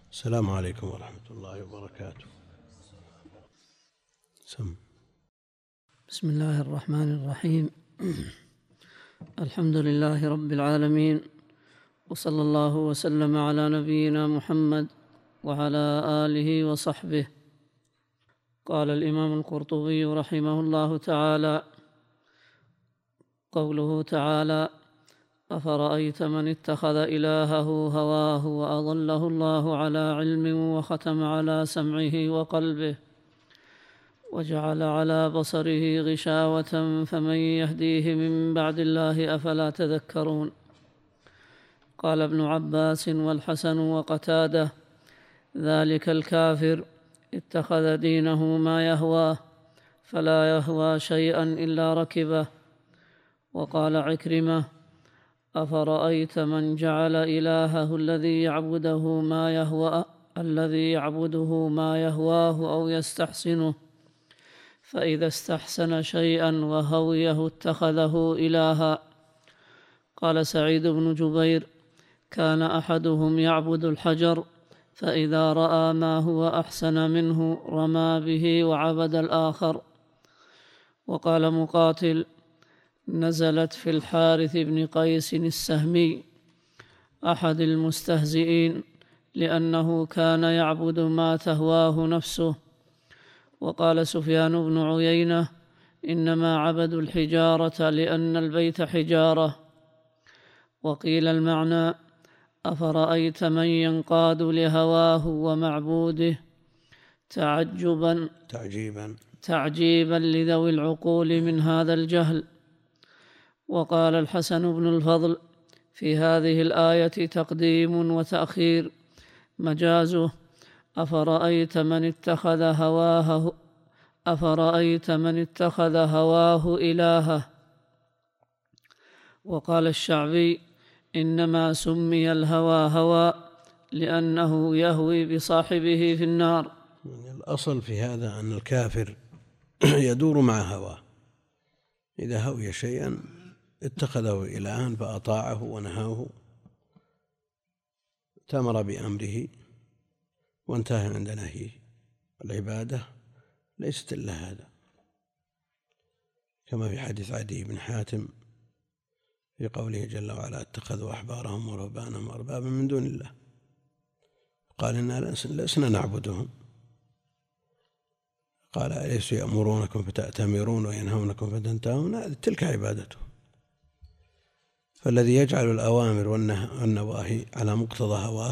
السلام عليكم ورحمة الله وبركاته. بسم الله الرحمن الرحيم. الحمد لله رب العالمين، وصلى الله وسلم على نبينا محمد وعلى آله وصحبه. قال الإمام القرطبي رحمه الله تعالى: قوله تعالى: أفرأيت من اتخذ إلهه هواه وأضله الله على علم وختم على سمعه وقلبه وجعل على بصره غشاوة فمن يهديه من بعد الله أفلا تذكرون. قال ابن عباس والحسن وقتادة: ذلك الكافر اتخذ دينه ما يهواه فلا يهوى شيئا إلا ركبه. وقال عكرمة: أفرأيت من جعل إلهه الذي يعبده ما يهواه أو يستحسنه، فإذا استحسن شيئا وهويه اتخذه إلها. قال سعيد بن جبير: كان أحدهم يعبد الحجر، فإذا رأى ما هو أحسن منه رمى به وعبد الآخر. وقال مقاتل: نزلت في الحارث بن قيس السهمي أحد المستهزئين، لأنه كان يعبد ما تهواه نفسه. وقال سفيان بن عيينة: إنما عبدوا الحجارة لأن البيت حجارة. وقيل المعنى: أفرأيت من ينقاد لهواه ومعبوده تعجيبا لذوي العقول من هذا الجهل. وقال الحسن بن الفضل: في هذه الآية تقديم وتأخير، مجازه: أفرأيت من اتخذ هواه إلهه. وقال الشعبي: إنما سمي الهوى هوى لأنه يهوي بصاحبه في النار. الأصل في هذا أن الكافر يدور مع هواه، إذا هوي شيئا اتخذه إلها فأطاعه ونهاه، تمر بأمره وانتهى عند نهيه. العبادة ليست إلا هذا، كما في حديث عدي بن حاتم في قوله جل وعلا: اتخذوا أحبارهم ورهبانهم أربابا من دون الله. قال: إنا لسنا نعبدهم. قال: أليسوا يأمرونكم فتأتمرون وينهونكم فتنتهون؟ تلك عبادتهم. فالذي يجعل الأوامر والنواهي على مقتضى هواه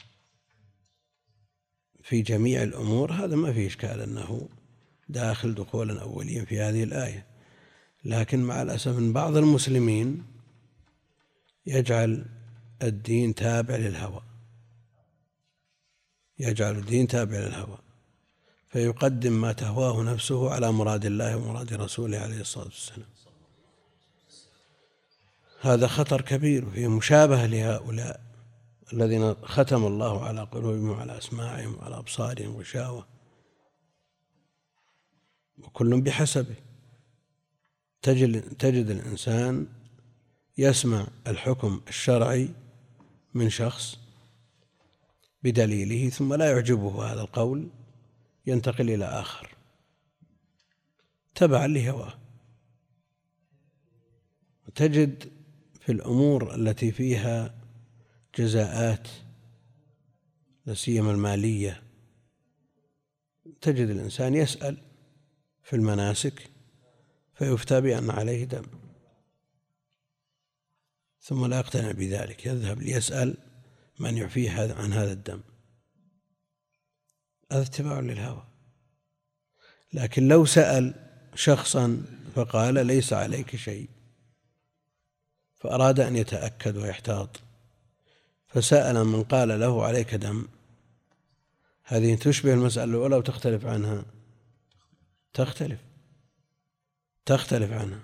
في جميع الأمور، هذا ما فيه إشكال أنه داخل دخولا أوليا في هذه الآية. لكن مع الأسف أن بعض المسلمين يجعل الدين تابع للهوى، فيقدم ما تهواه نفسه على مراد الله ومراد رسوله عليه الصلاة والسلام. هذا خطر كبير، فيه مشابهة لهؤلاء الذين ختم الله على قلوبهم وعلى أسماعهم وعلى أبصارهم غشاوة، وكل بحسبه. تجد الإنسان يسمع الحكم الشرعي من شخص بدليله، ثم لا يعجبه هذا القول ينتقل إلى آخر تبعا لهواه. وتجد في الأمور التي فيها جزاءات، لا سيما المالية، تجد الإنسان يسأل في المناسك فيفتى بأن عليه دم، ثم لا يقتنع بذلك، يذهب ليسأل من يعفيه عن هذا الدم. هذا اتباع للهوى. لكن لو سأل شخصا فقال: ليس عليك شيء، فأراد أن يتأكد ويحتاط، فسأل من قال له: عليك دم، هذه تشبه المسألة الأولى وتختلف عنها؟ تختلف عنها،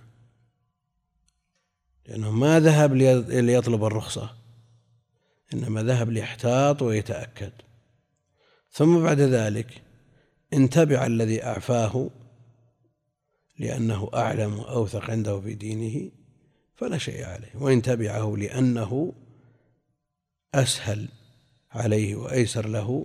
لأنه ما ذهب ليطلب الرخصة، إنما ذهب ليحتاط ويتأكد. ثم بعد ذلك إن تبع الذي أعفاه لأنه أعلم وأوثق عنده في دينه فلا شيء عليه، وإن تبعه لأنه أسهل عليه وأيسر له،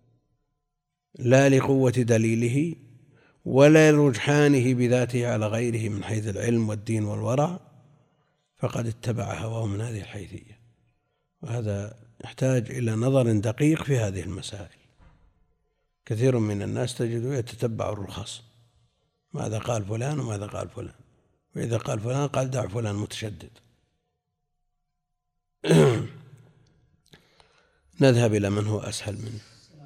لا لقوة دليله ولا لرجحانه بذاته على غيره من حيث العلم والدين والورع، فقد اتبع هواه من هذه الحيثية. وهذا يحتاج إلى نظر دقيق في هذه المسائل. كثير من الناس تجده يتتبع الرخص، ماذا قال فلان وماذا قال فلان، وإذا قال فلان قال دع فلان متشدد. نذهب إلى من هو أسهل منه.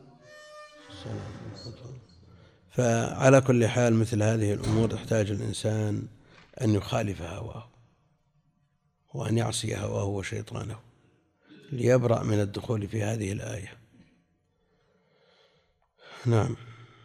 فعلى كل حال مثل هذه الأمور يحتاج الإنسان أن يخالف هواه وأن يعصي هواه وشيطانه ليبرأ من الدخول في هذه الآية. نعم.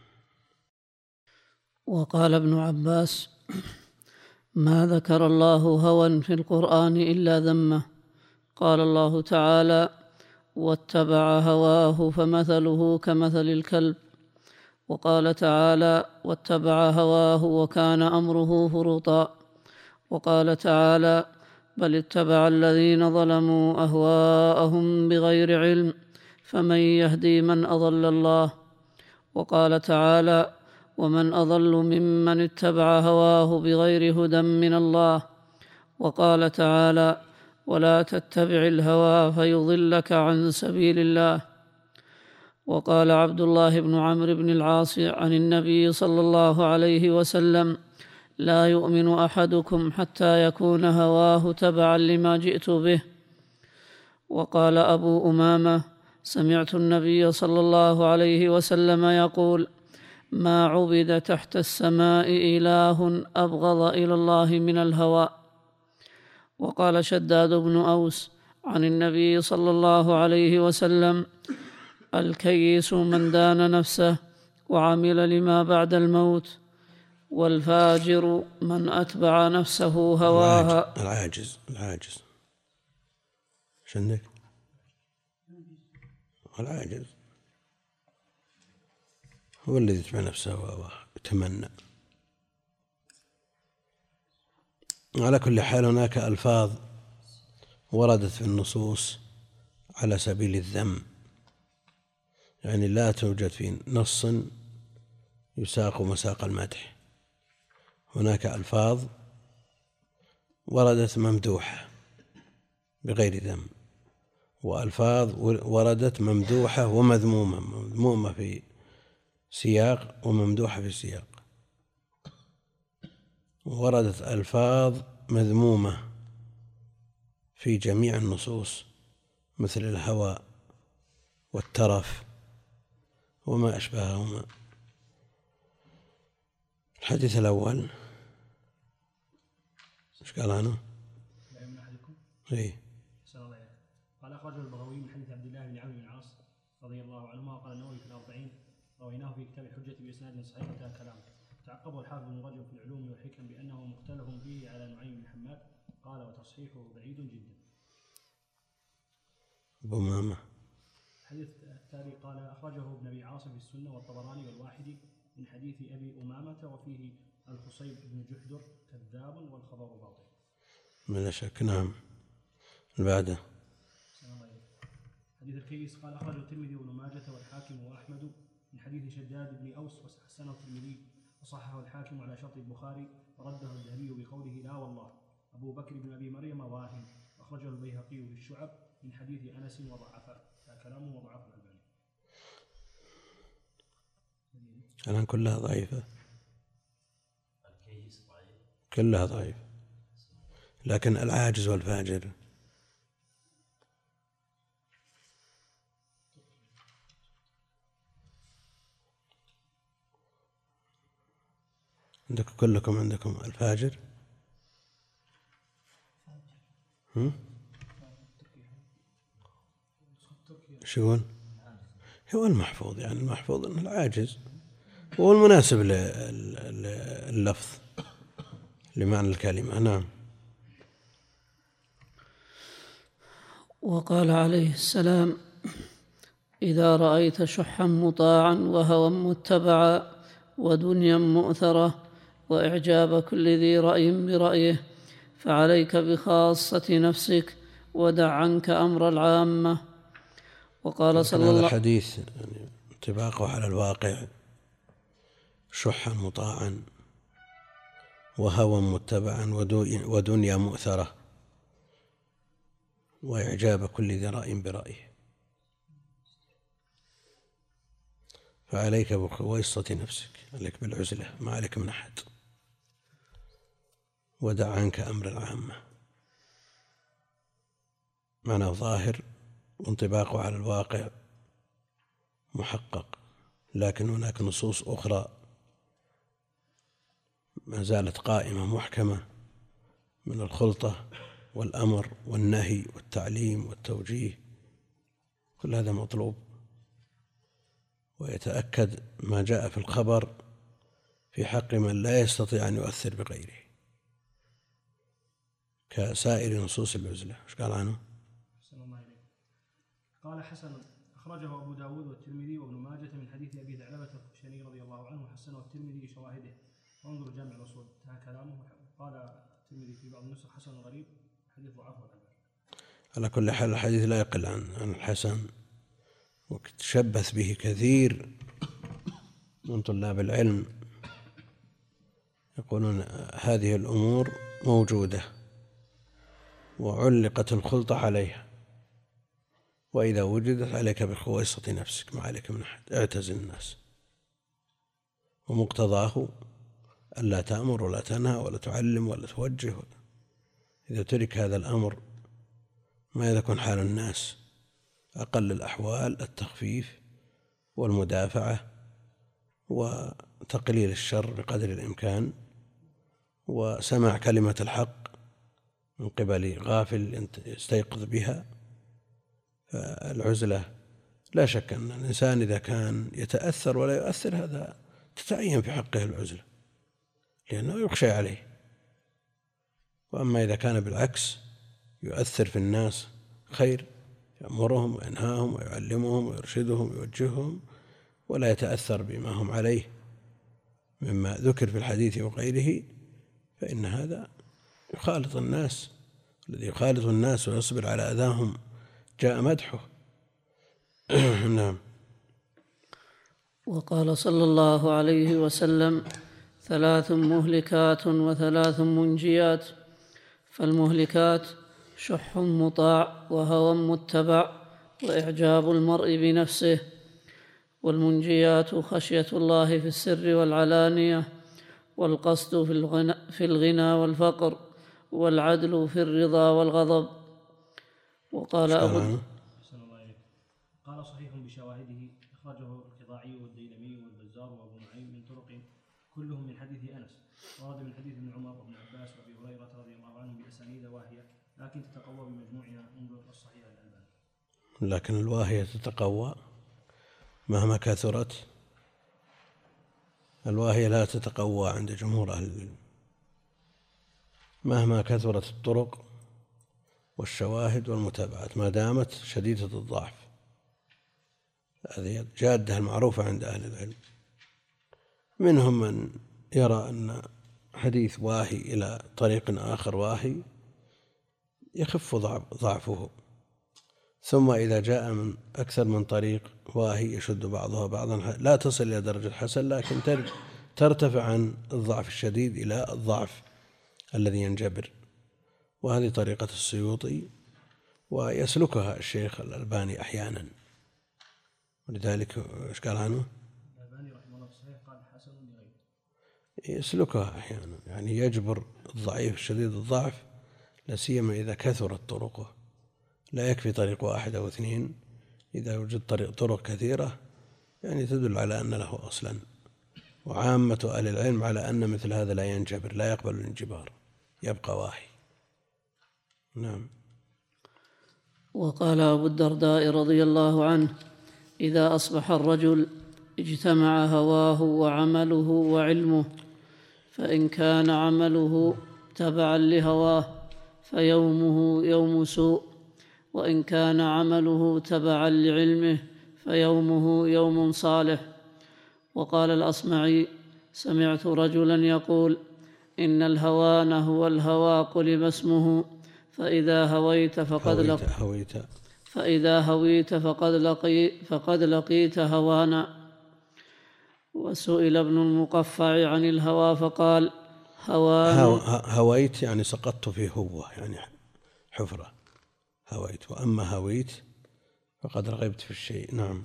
وقال ابن عباس: ما ذكر الله هوى في القرآن إلا ذمه. قال الله تعالى: واتبع هواه فمثله كمثل الكلب. وقال تعالى: واتبع هواه وكان أمره فرطا. وقال تعالى: بل اتبع الذين ظلموا أهواءهم بغير علم فمن يهدي من أضل الله. وقال تعالى: ومن أضل ممن اتبع هواه بغير هدى من الله. وقال تعالى: ولا تتبع الهوى فيضلك عن سبيل الله. وقال عبد الله بن عمرو بن العاص عن النبي صلى الله عليه وسلم: لا يؤمن أحدكم حتى يكون هواه تبعا لما جئت به. وقال أبو أمامة: سمعت النبي صلى الله عليه وسلم يقول: ما عبد تحت السماء إله أبغض إلى الله من الهوى. وقال شداد بن أوس عن النبي صلى الله عليه وسلم: الكيس من دان نفسه وعمل لما بعد الموت، والفاجر من أتبع نفسه هواها. العاجز شنك العاجز هو الذي يتبع نفسه هواه يتمنى. على كل حال هناك ألفاظ وردت في النصوص على سبيل الذم، يعني لا توجد في نص يساق مساق المدح. هناك ألفاظ وردت ممدوحة بغير ذم، وألفاظ وردت ممدوحة ومذمومة، مذمومة في سياق وممدوحة في سياق. وردت ألفاظ مذمومة في جميع النصوص مثل الهوى والترف وما أشبههما. الحديث الأول ايش قال عنه؟ لا يؤمن أحدكم. إيه. قال أخرجه البغوي من حديث عبد الله بن عمرو بن العاص رضي الله عنهما. وقال النووي في الأربعين: رويناه في كتاب الحجة بإسناد صحيح انتهى كلامه. تعقبه الحافظ بن رجب في العلوم والحكم بأنه مختلف فيه على نعيم بن حماد، قال: وتصحيحه بعيد جدا. أبو مامة. الحديث التالي قال: أخرجه ابن أبي عاصم في السنة والطبراني والواحدي من حديث أبي أمامة، وفيه الخصيب بن جحدر كذاب والخبر باطل. بلا شك. نعم. بعده حديث الكيس قال: أخرجه الترمذي وابن ماجة والحاكم وأحمد من حديث شداد بن أوس وحسنه الترمذي وصححه الحاكم على شرط البخاري، ورده الذهبي بقوله: لا والله أبو بكر بن أبي مريم واهن. أخرجه البيهقي في الشعب من حديث أنس وضعفه، كلامه وضعف الألباني. الآن كلها ضعيفة، كلها ضعيفة، لكن العاجز والفاجر عندكم، كلكم عندكم الفاجر. شو يقول؟ هو المحفوظ، يعني المحفوظ أنه العاجز هو المناسب لللفظ لمعنى الكلمة. نعم. وقال عليه السلام: إذا رأيت شحا مطاعا وهوى متبعا ودنيا مؤثرة وإعجاب كل ذي رأي برأيه فعليك بخاصة نفسك ودع عنك أمر العامة. وقال صلى هذا الله الحديث يعني انطباقه على الواقع شحا مطاعا وهوى متبعا ودنيا مؤثرة وإعجاب كل ذي رأي برأيه. فعليك بخويصة نفسك، عليك بالعزلة، ما عليك من أحد، ودع عنك أمر العامة. معنى ظاهر وانطباقه على الواقع محقق، لكن هناك نصوص أخرى ما زالت قائمة محكمة من الخلطة والأمر والنهي والتعليم والتوجيه، كل هذا مطلوب. ويتأكد ما جاء في الخبر في حق من لا يستطيع أن يؤثر بغيره كسائر نصوص العزلة. ايش قال عنه؟ قال حسن أخرجه أبو داود والترمذي وابن ماجة من حديث أبي ثعلبة الخشني رضي الله عنه وحسنه الترمذي لشواهده، وانظر جامع الأصول. انتهى كلامه. قال الترمذي في بعض النسخ حسن غريب، حديث ضعف. على كل حال الحديث لا يقل عن الحسن، وتشبث به كثير من طلاب العلم، يقولون هذه الأمور موجودة وعلقت الخلطة عليها، وإذا وجدت عليك بخويصة نفسك، ما عليك من أحد، اعتزل الناس. ومقتضاه ألا تأمر ولا تنهى ولا تعلم ولا توجه. إذا ترك هذا الأمر ماذا يكون حال الناس؟ أقل الأحوال التخفيف والمدافعة وتقليل الشر بقدر الإمكان، وسماع كلمة الحق من قبل غافل يستيقظ بها. فالعزلة لا شك أن الإنسان إذا كان يتأثر ولا يؤثر، هذا تتعين في حقه العزلة لأنه يخشى عليه. وأما إذا كان بالعكس يؤثر في الناس خير، يأمرهم وينهاهم ويعلمهم ويرشدهم ويوجههم، ولا يتأثر بما هم عليه مما ذكر في الحديث وغيره، فإن هذا يخالط الناس. الذي يخالط الناس ويصبر على أذاهم جاء مدحه. نعم. وقال صلى الله عليه وسلم: 3 مهلكات و3 منجيات. فالمهلكات شح مطاع وهوى متبع وإعجاب المرء بنفسه، والمنجيات خشية الله في السر والعلانية، والقصد في الغنى والفقر، والعدل في الرضا والغضب. وقال قال صحيح بشواهده، أخرجه الخضاعي والديلمي والبزار وأبو نعيم من طرق كلهم من حديث أنس، ورد من حديث ابن عمر وابن عباس وأبي هريرة رضي الله عنهم بأسانيد واهية، لكن تتقوى بمجموعها. انظر الصحيح الألباني. لكن الواهية تتقوى مهما كثرت، الواهية لا تتقوى عند جمهور أهل العلم مهما كثرت الطرق والشواهد والمتابعات، ما دامت شديدة الضعف. هذه الجادة المعروفة عند أهل العلم. منهم من يرى أن حديث واهي إلى طريق آخر واهي يخف ضعفه، ثم إذا جاء من أكثر من طريق واهي يشد بعضها بعضا لا تصل إلى درجة الحسن، لكن ترتفع عن الضعف الشديد إلى الضعف الذي ينجبر. وهذه طريقة السيوطي ويسلكها الشيخ الألباني أحيانا، ولذلك ايش قال عنه؟ الألباني رحمه الله صحيح قال حسن لغيره، يسلكها أحيانا، يعني يجبر الضعيف الشديد الضعف، لا سيما إذا كثرت طرقه. لا يكفي طريق واحد أو 2، إذا وجد طرق كثيرة يعني تدل على أن له أصلا. وعامة أهل العلم على أن مثل هذا لا ينجبر، لا يقبل الانجبار، يبقى واهي. نعم. وقال أبو الدرداء رضي الله عنه: إذا أصبح الرجل اجتمع هواه وعمله وعلمه، فإن كان عمله تبعا لهواه فيومه يوم سوء، وإن كان عمله تبعا لعلمه فيومه يوم صالح. وقال الأصمعي: سمعت رجلا يقول: إن الهوان هو الهوى قلب اسمه، فإذا هويت فقد فإذا هويت فقد لقيت هوانا. وسئل ابن المقفع عن الهوى فقال: هويت يعني سقطت في هوة، يعني حفرة، هويت. وأما هويت فقد رغبت في الشيء. نعم.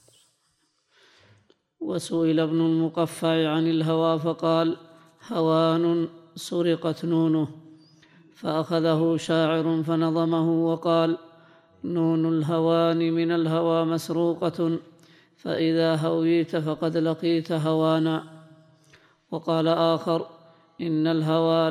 وسئل ابن المقفع عن الهوى فقال: هوان سرقت نونه. فأخذه شاعر فنظمه وقال: نون الهوان من الهوى مسروقة، فإذا هويت فقد لقيت هوانا. وقال آخر: إن الهوى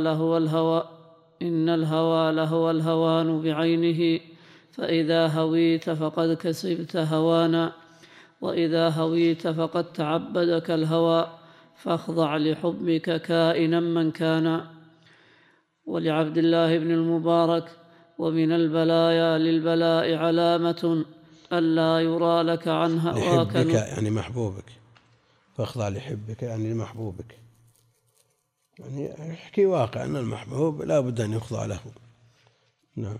لهو الهوان بعينه، فإذا هويت فقد كسبت هوانا، وإذا هويت فقد تعبدك الهوى، فاخضع لحبك كائنا من كان. ولعبد الله بن المبارك: ومن البلايا للبلاء علامة ألا يرى لك عن هواك. لحبك يعني محبوبك، فاخضع لحبك يعني لمحبوبك، يعني يحكي واقع أن المحبوب لا بد أن يخضع له. نعم.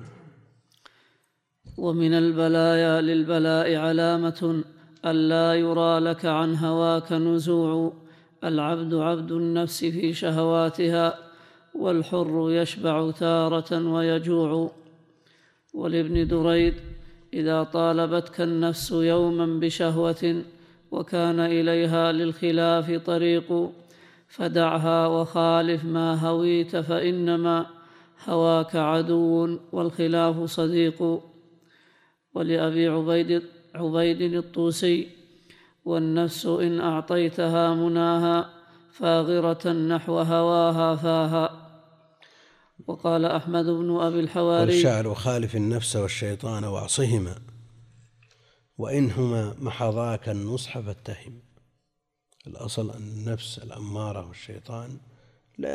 ومن البلايا للبلاء علامة ألا يرى لك عن هواك نزوع، العبد عبد النفس في شهواتها، والحر يشبع تارة ويجوع. ولابن دريد: إذا طالبتك النفس يوما بشهوة وكان إليها للخلاف طريق، فدعها وخالف ما هويت، فإنما هواك عدو والخلاف صديق. ولأبي عبيد الطوسي: والنفس إن أعطيتها مناها فاغرة نحو هواها فاها. وقال أحمد بن أبي الحواري: والشاعر: وخالف النفس والشيطان واعصهما، وإنهما محضاك النصح فاتهم. الأصل أن النفس الأمارة والشيطان لا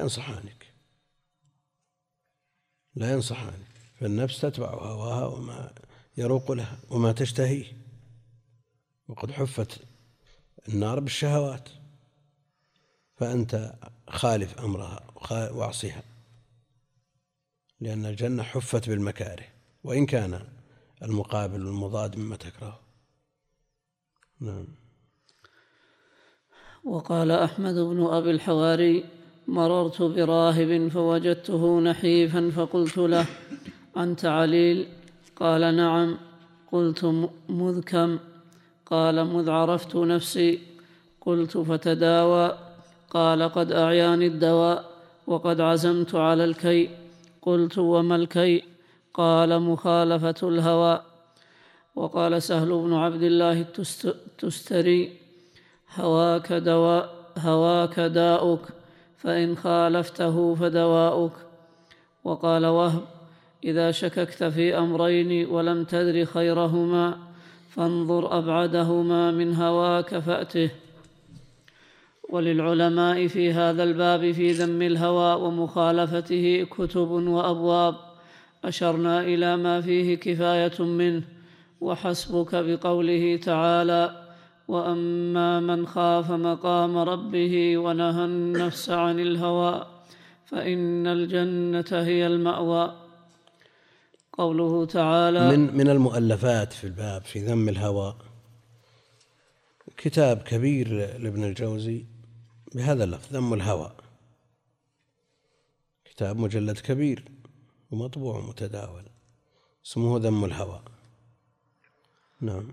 ينصحانك، فالنفس تتبع هواها وما يروق لها وما تشتهيه، وقد حفت النار بالشهوات، فأنت خالف أمرها واعصها، لأن الجنة حفت بالمكاره، وإن كان المقابل المضاد مما تكره. نعم. وقال أحمد بن أبي الحواري: مررت براهب فوجدته نحيفا، فقلت له: أنت عليل؟ قال: نعم. قلت: مذ كم؟ قال: مذ عرفت نفسي. قلت: فتداوى؟ قال: قد أعياني الدواء وقد عزمت على الكي. قلت: وما الكي؟ قال: مخالفة الهوى. وقال سهل بن عبد الله التستري: هواك داؤك، فإن خالفته فدواؤك. وقال وهب: إذا شككت في أمرين ولم تدر خيرهما فانظر أبعدهما من هواك فأته. وللعلماء في هذا الباب في ذم الهوى ومخالفته كتب وأبواب، أشرنا إلى ما فيه كفاية منه، وحسبك بقوله تعالى: وأما من خاف مقام ربه ونهى النفس عن الهوى فإن الجنة هي المأوى. قوله تعالى: من المؤلفات في الباب في ذم الهوى كتاب كبير لابن الجوزي بهذا اللفظ: ذم الهوى، كتاب مجلد كبير ومطبوع متداول، اسمه ذم الهوى. نعم.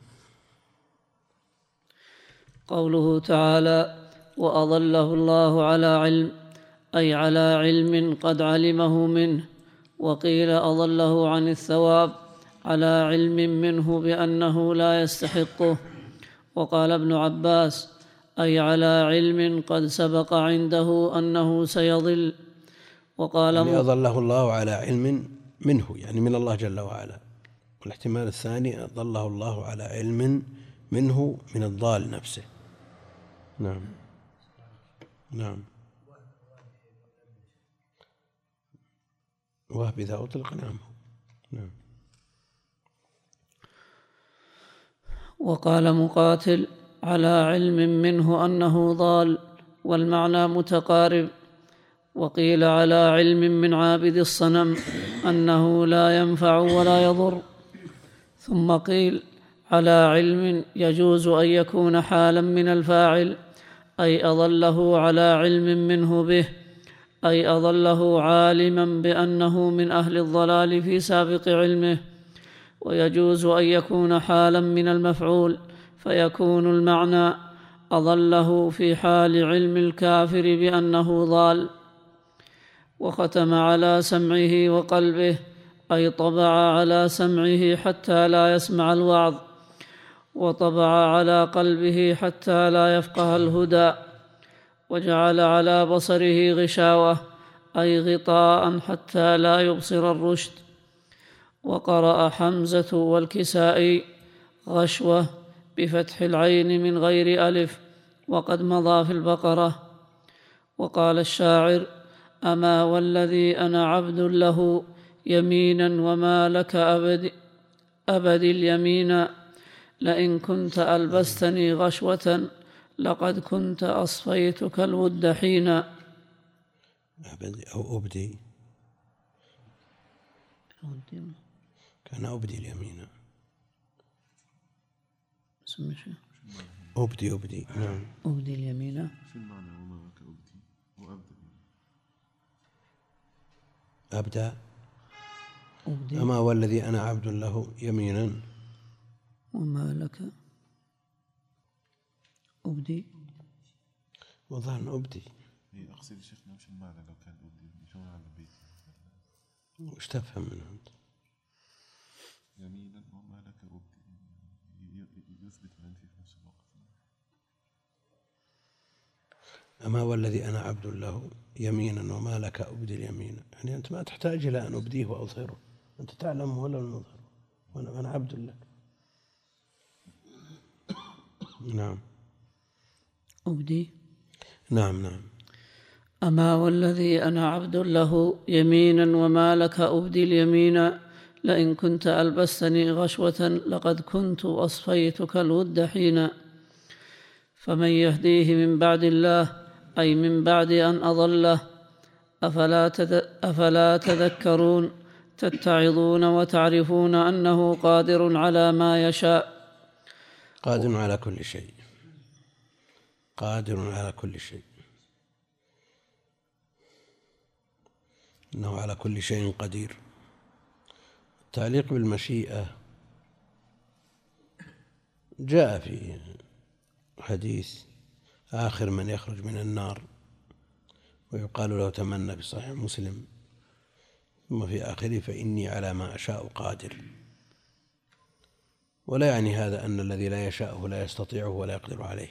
قوله تعالى: وأضله الله على علم، أي على علم قد علمه منه. وقيل أضله عن الثواب على علم منه بأنه لا يستحقه. وقال ابن عباس: أي على علم قد سبق عنده أنه سيضل. وقال يعني أضله الله على علم منه، يعني من الله جل وعلا. والاحتمال الثاني: أضله الله على علم منه من الضال نفسه. نعم. نعم. وهب إذا أطلق نعم. نعم. وقال مقاتل: على علم منه أنه ضال، والمعنى متقارب. وقيل: على علم من عابد الصنم أنه لا ينفع ولا يضر. ثم قيل على علم يجوز أن يكون حالا من الفاعل، أي أضله على علم منه به، أي أضله عالما بأنه من أهل الضلال في سابق علمه. ويجوز أن يكون حالا من المفعول، فيكون المعنى أضله في حال علم الكافر بأنه ضال. وختم على سمعه وقلبه، أي طبع على سمعه حتى لا يسمع الوعظ، وطبع على قلبه حتى لا يفقه الهدى، وجعل على بصره غشاوة، أي غطاء حتى لا يبصر الرشد. وقرأ حمزة والكسائي غشوة بفتح العين من غير ألف، وقد مضى في البقرة. وقال الشاعر: أما والذي أنا عبد له يمينا وما لك أبد اليمين، لئن كنت ألبستني غشوة لقد كنت أصفيتك الود حينا. أبدي أو أبدي، كان أبدي اليمين. أبدي نعم. أبدي اليمين. شو المعنى وما لك أبدي وأبدأ؟ أبدأ أبدي. أما والذي أنا عبد له يمينا وما لك أبدي. وظن أبدي. أقصد شيخنا وش المعنى لو كان أبدي؟ شو معنى البيت؟ وش تفهم منه أنت؟ يمينا وما لك أبدي يثبت الأنفي في نفس الوقت. أما والذي أنا عبد له يمينا وما لك أبدي اليمين، يعني أنت ما تحتاج إلى أن أبديه وأظهره، أنت تعلم ولا نظهره، وأنا عبد لك. نعم. أبدي. نعم. أما والذي أنا عبد له يمينا وما لك أبدي اليمين، لئن كنت ألبستني غشوة لقد كنت أصفيتك الود حينا. فمن يهديه من بعد الله، أي من بعد أن أضله، أفلا تذكرون تتعظون وتعرفون أنه قادر على ما يشاء. قادر على كل شيء، قادر على كل شيء، إنه على كل شيء قدير. التعليق بالمشيئة جاء في حديث آخر من يخرج من النار، ويقال له تمنى في صحيح مسلم، ثم في آخره فإني على ما أشاء قادر. ولا يعني هذا أن الذي لا يشاءه لا يستطيعه ولا يقدر عليه،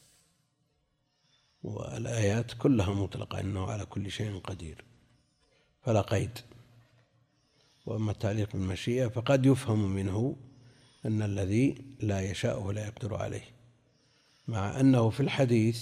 والآيات كلها مطلقة إنه على كل شيء قدير فلا قيد. وأما التعليق بالمشيئة فقد يفهم منه أن الذي لا يشاءه لا يقدر عليه، مع أنه في الحديث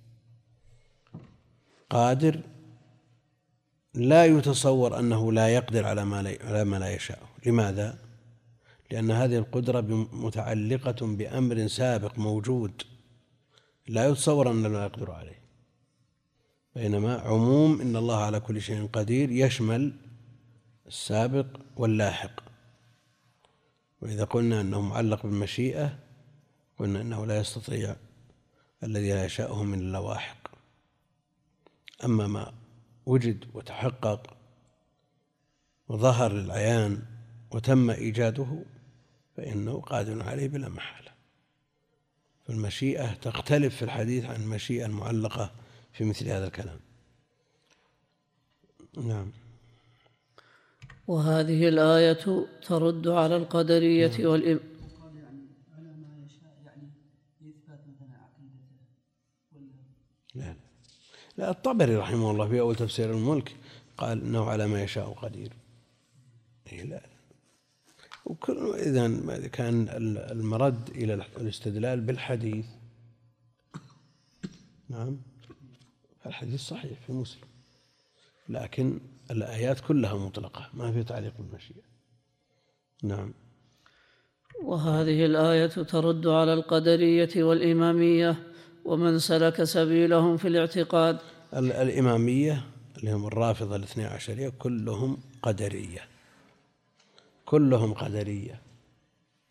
قادر لا يتصور أنه لا يقدر على ما لا يشاءه. لماذا؟ لأن هذه القدرة متعلقة بأمر سابق موجود لا يتصور أنه لا يقدر عليه، بينما عموم إن الله على كل شيء قدير يشمل السابق واللاحق. وإذا قلنا أنه معلق بالمشيئة قلنا أنه لا يستطيع الذي لا يشاءه من اللواحق. أما ما وجد وتحقق وظهر للعيان وتم إيجاده فإنه قادر عليه بلا محالة. فالمشيئة تختلف في الحديث عن المشيئة المعلقة في مثل هذا الكلام. نعم. وهذه الآية ترد على القدرية لا الطبري رحمه الله في أول تفسير الملك قال إنه على ما يشاء قدير. لا، وكل إذن كان المرد إلى الاستدلال بالحديث، نعم، الحديث صحيح في مسلم، لكن الآيات كلها مطلقة ما في تعليق بالمشيئة. نعم. وهذه الآية ترد على القدرية والإمامية ومن سلك سبيلهم في الاعتقاد. الإمامية اللي هم الرافضة الاثني عشرية كلهم قدرية، كلهم قدرية،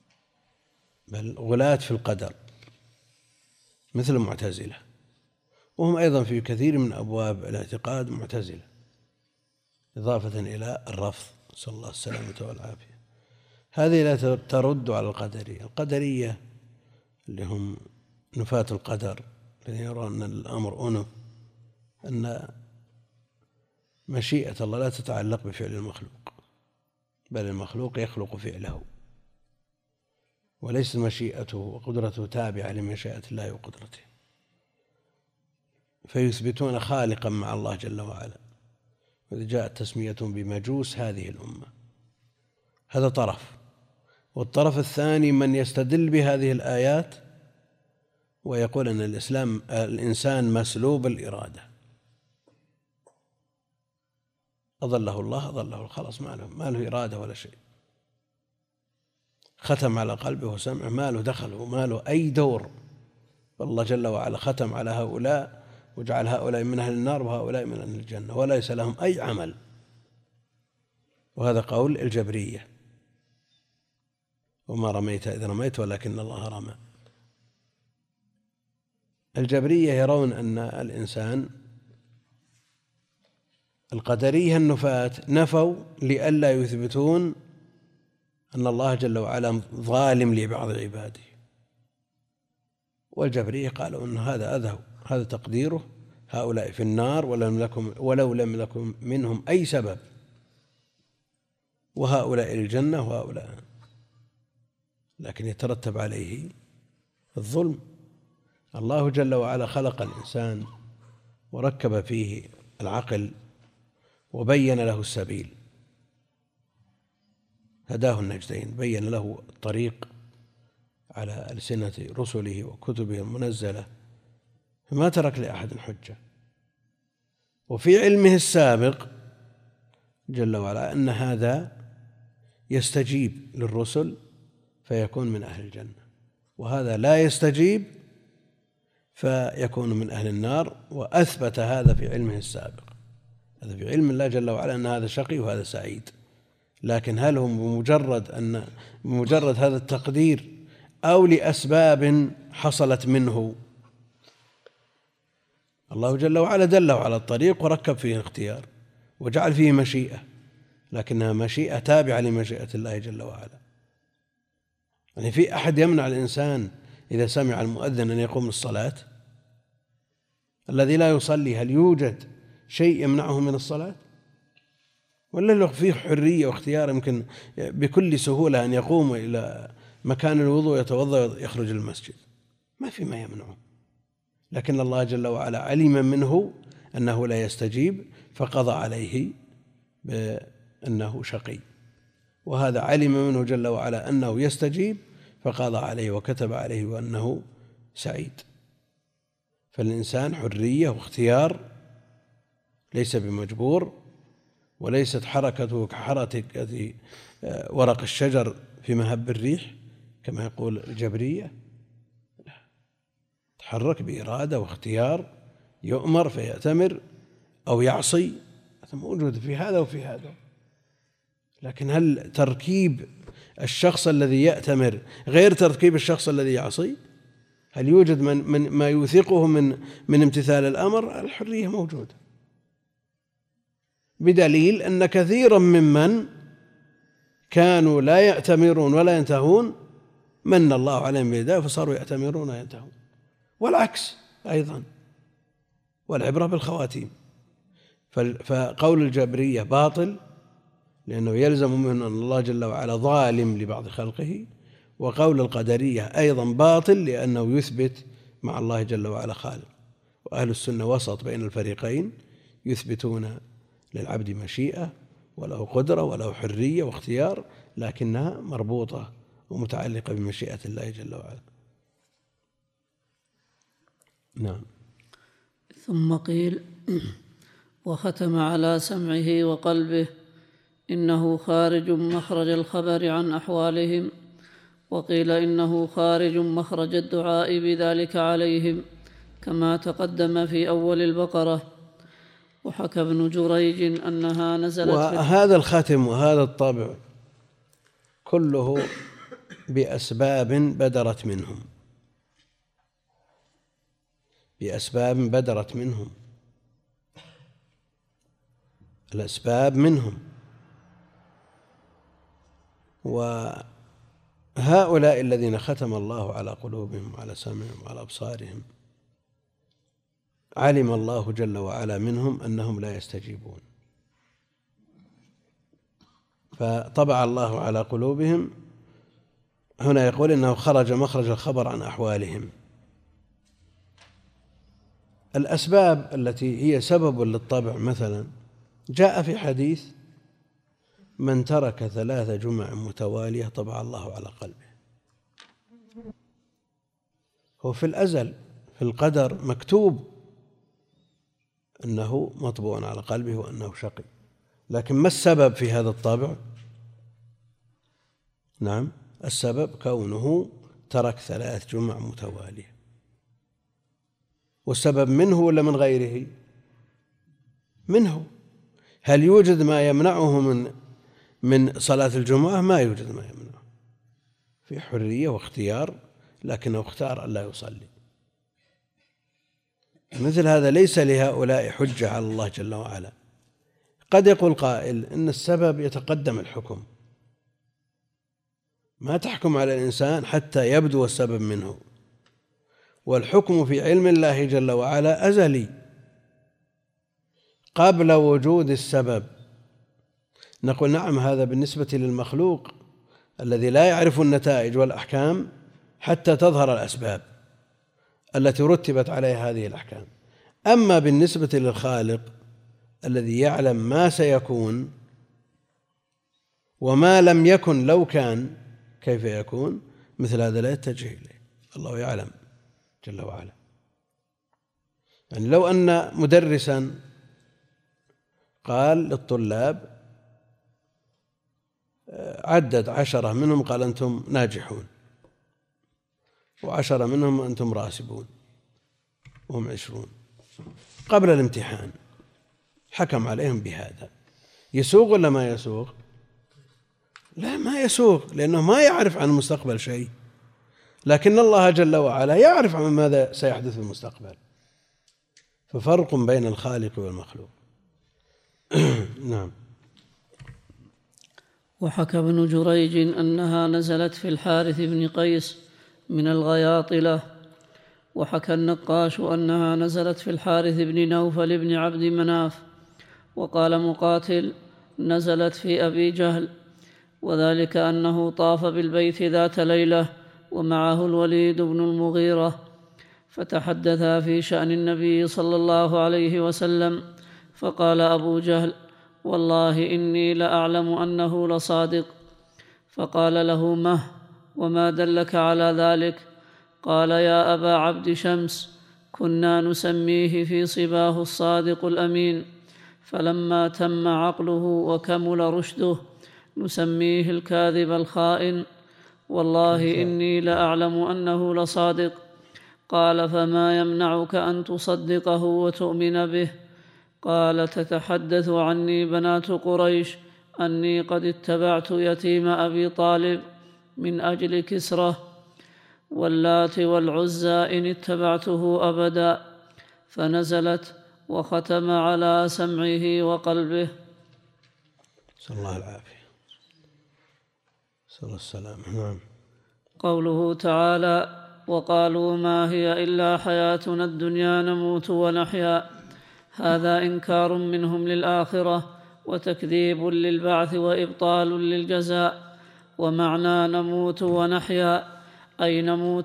بل غلاة في القدر مثل المعتزلة، وهم أيضا في كثير من أبواب الاعتقاد معتزلة، إضافة إلى الرفض، نسأل الله السلامة والعافية. هذه لا ترد على القدرية. القدرية اللي هم نفاة القدر، الذين يرون أن الأمر أنف، أن مشيئة الله لا تتعلق بفعل المخلوق، بل المخلوق يخلق فعله، وليس مشيئته وقدرته تابعة لمشيئة الله وقدرته، فيثبتون خالقا مع الله جل وعلا، وإذ جاءت تسميتهم بمجوس هذه الأمة. هذا طرف. والطرف الثاني من يستدل بهذه الآيات ويقول أن الإنسان مسلوب الإرادة، أضله الله أضله، خلاص ما له إرادة ولا شيء، ختم على قلبه وسمعه، ما له دخل وما له أي دور. والله جل وعلا ختم على هؤلاء وجعل هؤلاء من أهل النار وهؤلاء من أهل الجنة، وليس لهم أي عمل. وهذا قول الجبرية، وما رميت إذ رميت ولكن الله رمى. الجبرية يرون أن الإنسان، القدرية النفاة نفوا لئلا يثبتون أن الله جل وعلا ظالم لبعض عباده، والجبرية قالوا أن هذا أذهب، هذا تقديره، هؤلاء في النار ولو لم يكن منهم أي سبب، وهؤلاء الجنة وهؤلاء، لكن يترتب عليه الظلم. الله جل وعلا خلق الإنسان وركب فيه العقل وبين له السبيل، هداه النجدين، بين له الطريق على ألسنة رسله وكتبه المنزلة، فما ترك لأحد حجة. وفي علمه السابق جل وعلا أن هذا يستجيب للرسل فيكون من أهل الجنة، وهذا لا يستجيب فيكون من أهل النار، وأثبت هذا في علمه السابق. هذا في علم الله جل وعلا أن هذا شقي وهذا سعيد، لكن هل هم بمجرد هذا التقدير أو لأسباب حصلت منه؟ الله جل وعلا دله على الطريق وركب فيه الاختيار وجعل فيه مشيئة، لكنها مشيئة تابعة لمشيئة الله جل وعلا. يعني في أحد يمنع الإنسان إذا سمع المؤذن أن يقوم الصلاة؟ الذي لا يصلي هل يوجد شيء يمنعه من الصلاة؟ ولا له فيه حرية واختيار، يمكن بكل سهولة أن يقوم إلى مكان الوضوء يتوضأ يخرج المسجد، ما في ما يمنعه. لكن الله جل وعلا علم منه أنه لا يستجيب فقضى عليه بأنه شقي، وهذا علم منه جل وعلا أنه يستجيب فقضى عليه وكتب عليه وأنه سعيد. فالإنسان حرية واختيار، ليس بمجبور، وليست حركته كحركة ورق الشجر في مهب الريح كما يقول الجبرية، تحرك بإرادة واختيار، يؤمر فيأتمر أو يعصي، هذا موجود في هذا وفي هذا. لكن هل تركيب الشخص الذي يأتمر غير تركيب الشخص الذي يعصي؟ هل يوجد من ما يوثقه من امتثال الأمر؟ الحرية موجودة، بدليل أن كثيرا ممن كانوا لا يأتمرون ولا ينتهون من الله عليهم بهداية فصاروا يأتمرون وينتهون، والعكس أيضا، والعبرة بالخواتيم. فقول الجبرية باطل لأنه يلزم منه أن الله جل وعلا ظالم لبعض خلقه، وقول القدرية أيضا باطل لأنه يثبت مع الله جل وعلا خالق. وأهل السنة وسط بين الفريقين، يثبتون للعبد مشيئة وله قدرة وله حرية واختيار، لكنها مربوطة ومتعلقة بمشيئة الله جل وعلا. نعم. ثم قيل: وختم على سمعه وقلبه، إنه خارج مخرج الخبر عن أحوالهم. وقيل إنه خارج مخرج الدعاء بذلك عليهم كما تقدم في أول البقرة. وحكى ابن جريج أنها نزلت وهذا الختم وهذا الطبع كله بأسباب بدرت منهم، بأسباب بدرت منهم، الأسباب منهم. وهؤلاء الذين ختم الله على قلوبهم وعلى سمعهم وعلى أبصارهم علم الله جل وعلا منهم أنهم لا يستجيبون، فطبع الله على قلوبهم. هنا يقول إنه خرج مخرج الخبر عن أحوالهم. الأسباب التي هي سبب للطبع مثلا جاء في حديث: من ترك 3 جمع متوالية طبع الله على قلبه. هو في الأزل في القدر مكتوب أنه مطبوع على قلبه وأنه شقي، لكن ما السبب في هذا الطبع؟ نعم، السبب كونه ترك 3 جمع متوالية. والسبب منه ولا من غيره؟ منه. هل يوجد ما يمنعه من صلاة الجمعة؟ ما يوجد ما يمنعه، في حرية واختيار، لكنه اختار أن لا يصلي. مثل هذا ليس لهؤلاء حجة على الله جل وعلا. قد يقول قائل إن السبب يتقدم الحكم، ما تحكم على الإنسان حتى يبدو السبب منه، والحكم في علم الله جل وعلا أزلي قبل وجود السبب. نقول نعم، هذا بالنسبة للمخلوق الذي لا يعرف النتائج والأحكام حتى تظهر الأسباب التي رتبت عليها هذه الأحكام. أما بالنسبة للخالق الذي يعلم ما سيكون وما لم يكن لو كان كيف يكون، مثل هذا لا يتجه إليه، الله يعلم جل وعلا. يعني لو أن مدرسا قال للطلاب، عدد 10 منهم قال أنتم ناجحون، و10 منهم أنتم راسبون، وهم 20 قبل الامتحان، حكم عليهم بهذا، يسوق ولا ما يسوق؟ لا، ما يسوق، لأنه ما يعرف عن المستقبل شيء، لكن الله جل وعلا يعرف عن ماذا سيحدث في المستقبل. ففرق بين الخالق والمخلوق. نعم. وحكى ابن جريج أنها نزلت في الحارث بن قيس من الغياطلة. وحكى النقاش أنها نزلت في الحارث بن نوفل بن عبد مناف. وقال مقاتل: نزلت في أبي جهل، وذلك أنه طاف بالبيت ذات ليلة ومعه الوليد بن المغيرة، فتحدثا في شأن النبي صلى الله عليه وسلم، فقال أبو جهل: والله إني لأعلم أنه لصادق. فقال له: مه، وما دلك على ذلك؟ قال: يا أبا عبد شمس، كنا نسميه في صباه الصادق الأمين، فلما تم عقله وكمل رشده نسميه الكاذب الخائن. والله إني لأعلم أنه لصادق. قال: فما يمنعك أن تصدقه وتؤمن به؟ قال: تتحدث عني بنات قريش أني قد اتبعت يتيم أبي طالب من أجل كسرة، واللات والعزى إن اتبعته أبدا. فنزلت وختم على سمعه وقلبه. نسأل الله العافية، نسأل الله السلامة. نعم. قوله تعالى: وقالوا ما هي إلا حياتنا الدنيا نموت ونحيا، هذا إنكار منهم للآخرة وتكذيب للبعث وإبطال للجزاء. ومعنى نموت ونحيا أي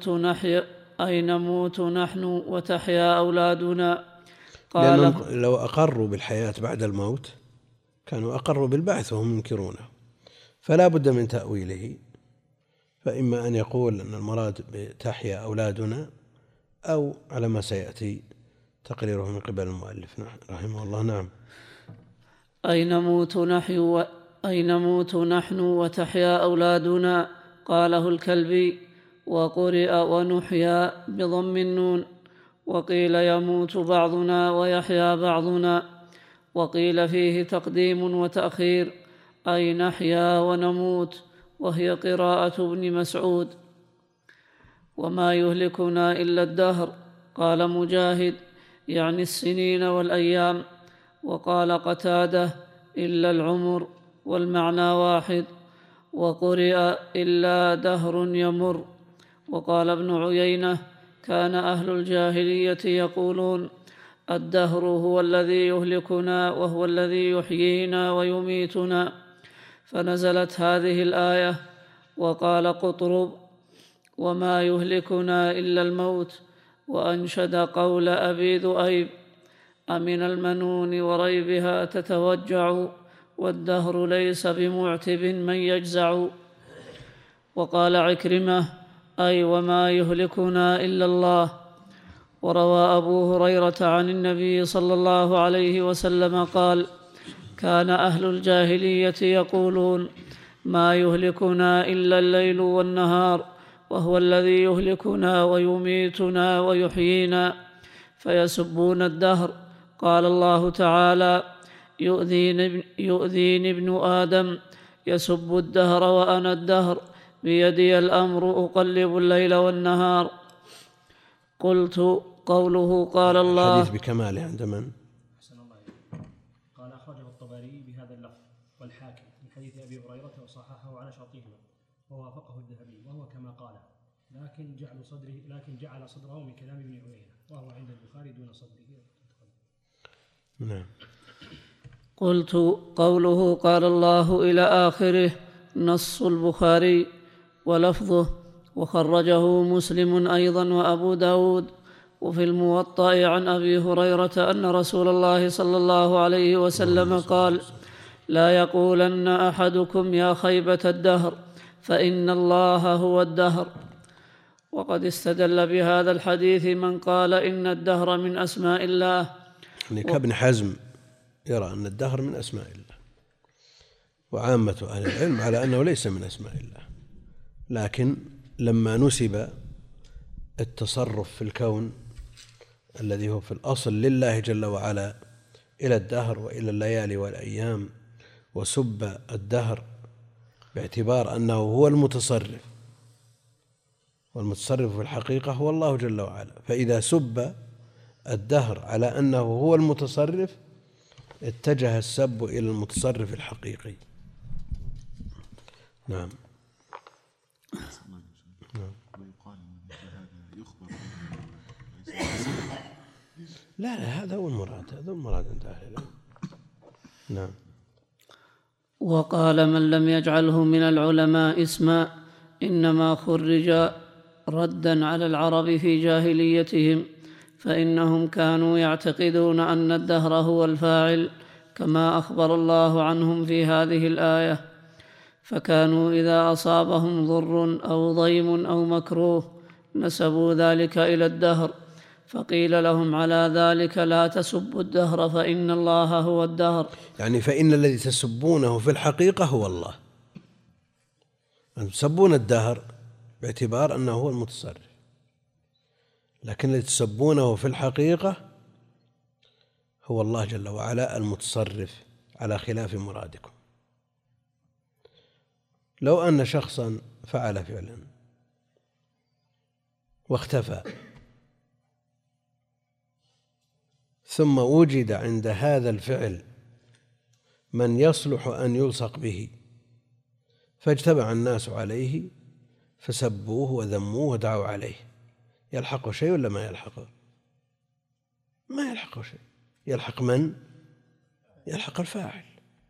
نموت نحن وتحيا أولادنا. قال: لو أقروا بالحياة بعد الموت كانوا أقروا بالبعث وهم ينكرونه، فلا بد من تأويله. فإما أن يقول أن المراد بتحيا أولادنا، أو على ما سيأتي تقريره من قبل المؤلف رحمه الله. نعم. أي نموت نحن وتحيا أولادنا. قاله الكلبي، وقرئ ونحيا بضم النون، وقيل يموت بعضنا ويحيا بعضنا، وقيل فيه تقديم وتأخير، أي نحيا ونموت، وهي قراءة ابن مسعود: وما يهلكنا إلا الدهر. قال مجاهد: يعني السنين والأيام. وقال قتادة: إلا العمر، والمعنى واحد. وقرئ: إلا دهر يمر. وقال ابن عيينة: كان أهل الجاهلية يقولون: الدهر هو الذي يهلكنا وهو الذي يحيينا ويميتنا. فنزلت هذه الآية. وقال قطرب: وما يهلكنا إلا الموت. وأنشد قول أبي ذؤيب: أمن المنون وريبها تتوجع، والدهر ليس بمعتب من يجزع. وقال عكرمة: أي وما يهلكنا إلا الله. وروى أبو هريرة عن النبي صلى الله عليه وسلم قال: كان أهل الجاهلية يقولون: ما يهلكنا إلا الليل والنهار، وهو الذي يهلكنا ويميتنا ويحيينا. فيسبون الدهر. قال الله تعالى: يؤذيني ابن آدم يسب الدهر وأنا الدهر، بيدي الأمر أقلب الليل والنهار. قلت: قوله قال الله. الحديث بكماله عند من؟ أحسن الله إليك. قال أخرجه الطبري بهذا اللفظ والحاكم من حديث أبي هريرة وصححه على شرطهما ووافقه الذهبي، وهو كما قال، لكن جعل صدره من كلام ابن عيينة، وهو عند البخاري دون صدره. نعم. قلت: قوله قال الله إلى آخره نص البخاري ولفظه، وخرجه مسلم أيضا وأبو داود. وفي الموطأ عن أبي هريرة أن رسول الله صلى الله عليه وسلم قال: لا يقولن أحدكم يا خيبة الدهر، فإن الله هو الدهر. وقد استدل بهذا الحديث من قال إن الدهر من أسماء الله، يعني كابن حزم يرى أن الدهر من أسماء الله، وعامة أهل العلم على أنه ليس من أسماء الله. لكن لما نسب التصرف في الكون الذي هو في الأصل لله جل وعلا إلى الدهر وإلى الليالي والأيام، وسب الدهر باعتبار أنه هو المتصرف، والمتصرف في الحقيقة هو الله جل وعلا، فإذا سب الدهر على أنه هو المتصرف اتجه السب إلى المتصرف الحقيقي. نعم. لا هذا هو المراد عند أهل العلم. نعم. وقال من لم يجعله من العلماء اسما إنما خرج ردا على العرب في جاهليتهم، فإنهم كانوا يعتقدون أن الدهر هو الفاعل، كما أخبر الله عنهم في هذه الآية. فكانوا إذا أصابهم ضر أو ضيم أو مكروه نسبوا ذلك إلى الدهر، فقيل لهم على ذلك: لا تسبوا الدهر فإن الله هو الدهر. يعني فإن الذي تسبونه في الحقيقة هو الله، أنتم تسبون الدهر باعتبار أنه هو المتصرف، لكن الذي تسبونه في الحقيقة هو الله جل وعلا المتصرف على خلاف مرادكم. لو أن شخصا فعل فعلا واختفى، ثم وجد عند هذا الفعل من يصلح أن يلصق به، فاجتمع الناس عليه فسبوه وذموه ودعوا عليه، يلحق شيء ولا ما يلحقه؟ ما يلحقه شيء. يلحق من؟ يلحق الفاعل.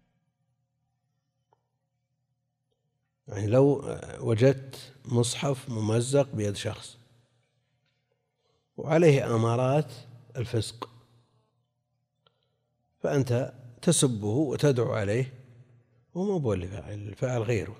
يعني لو وجدت مصحف ممزق بيد شخص وعليه أمارات الفسق، فأنت تسبه وتدعو عليه، وما هو الفاعل غيره،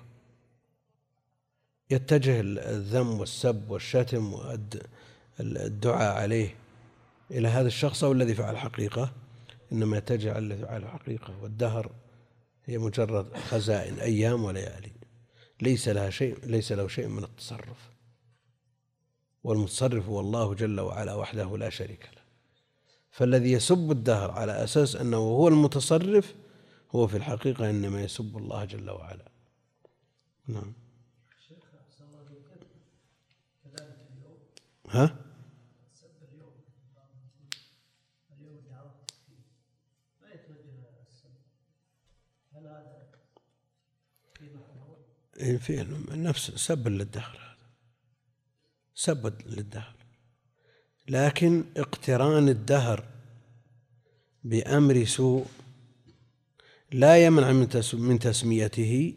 يتجه الذم والسب والشتم والدعاء عليه إلى هذا الشخص أو الذي فعل الحقيقة، إنما يتجه على الذي فعل الحقيقة. والدهر هي مجرد خزائن أيام وليالي، ليس له شيء من التصرف، والمتصرف هو الله جل وعلا وحده لا شريك له. فالذي يسب الدهر على أساس أنه هو المتصرف هو في الحقيقة إنما يسب الله جل وعلا. نعم. ها؟ في نفس سب للدهر، هذا سب للدهر، لكن اقتران الدهر بأمر سوء لا يمنع من تسميته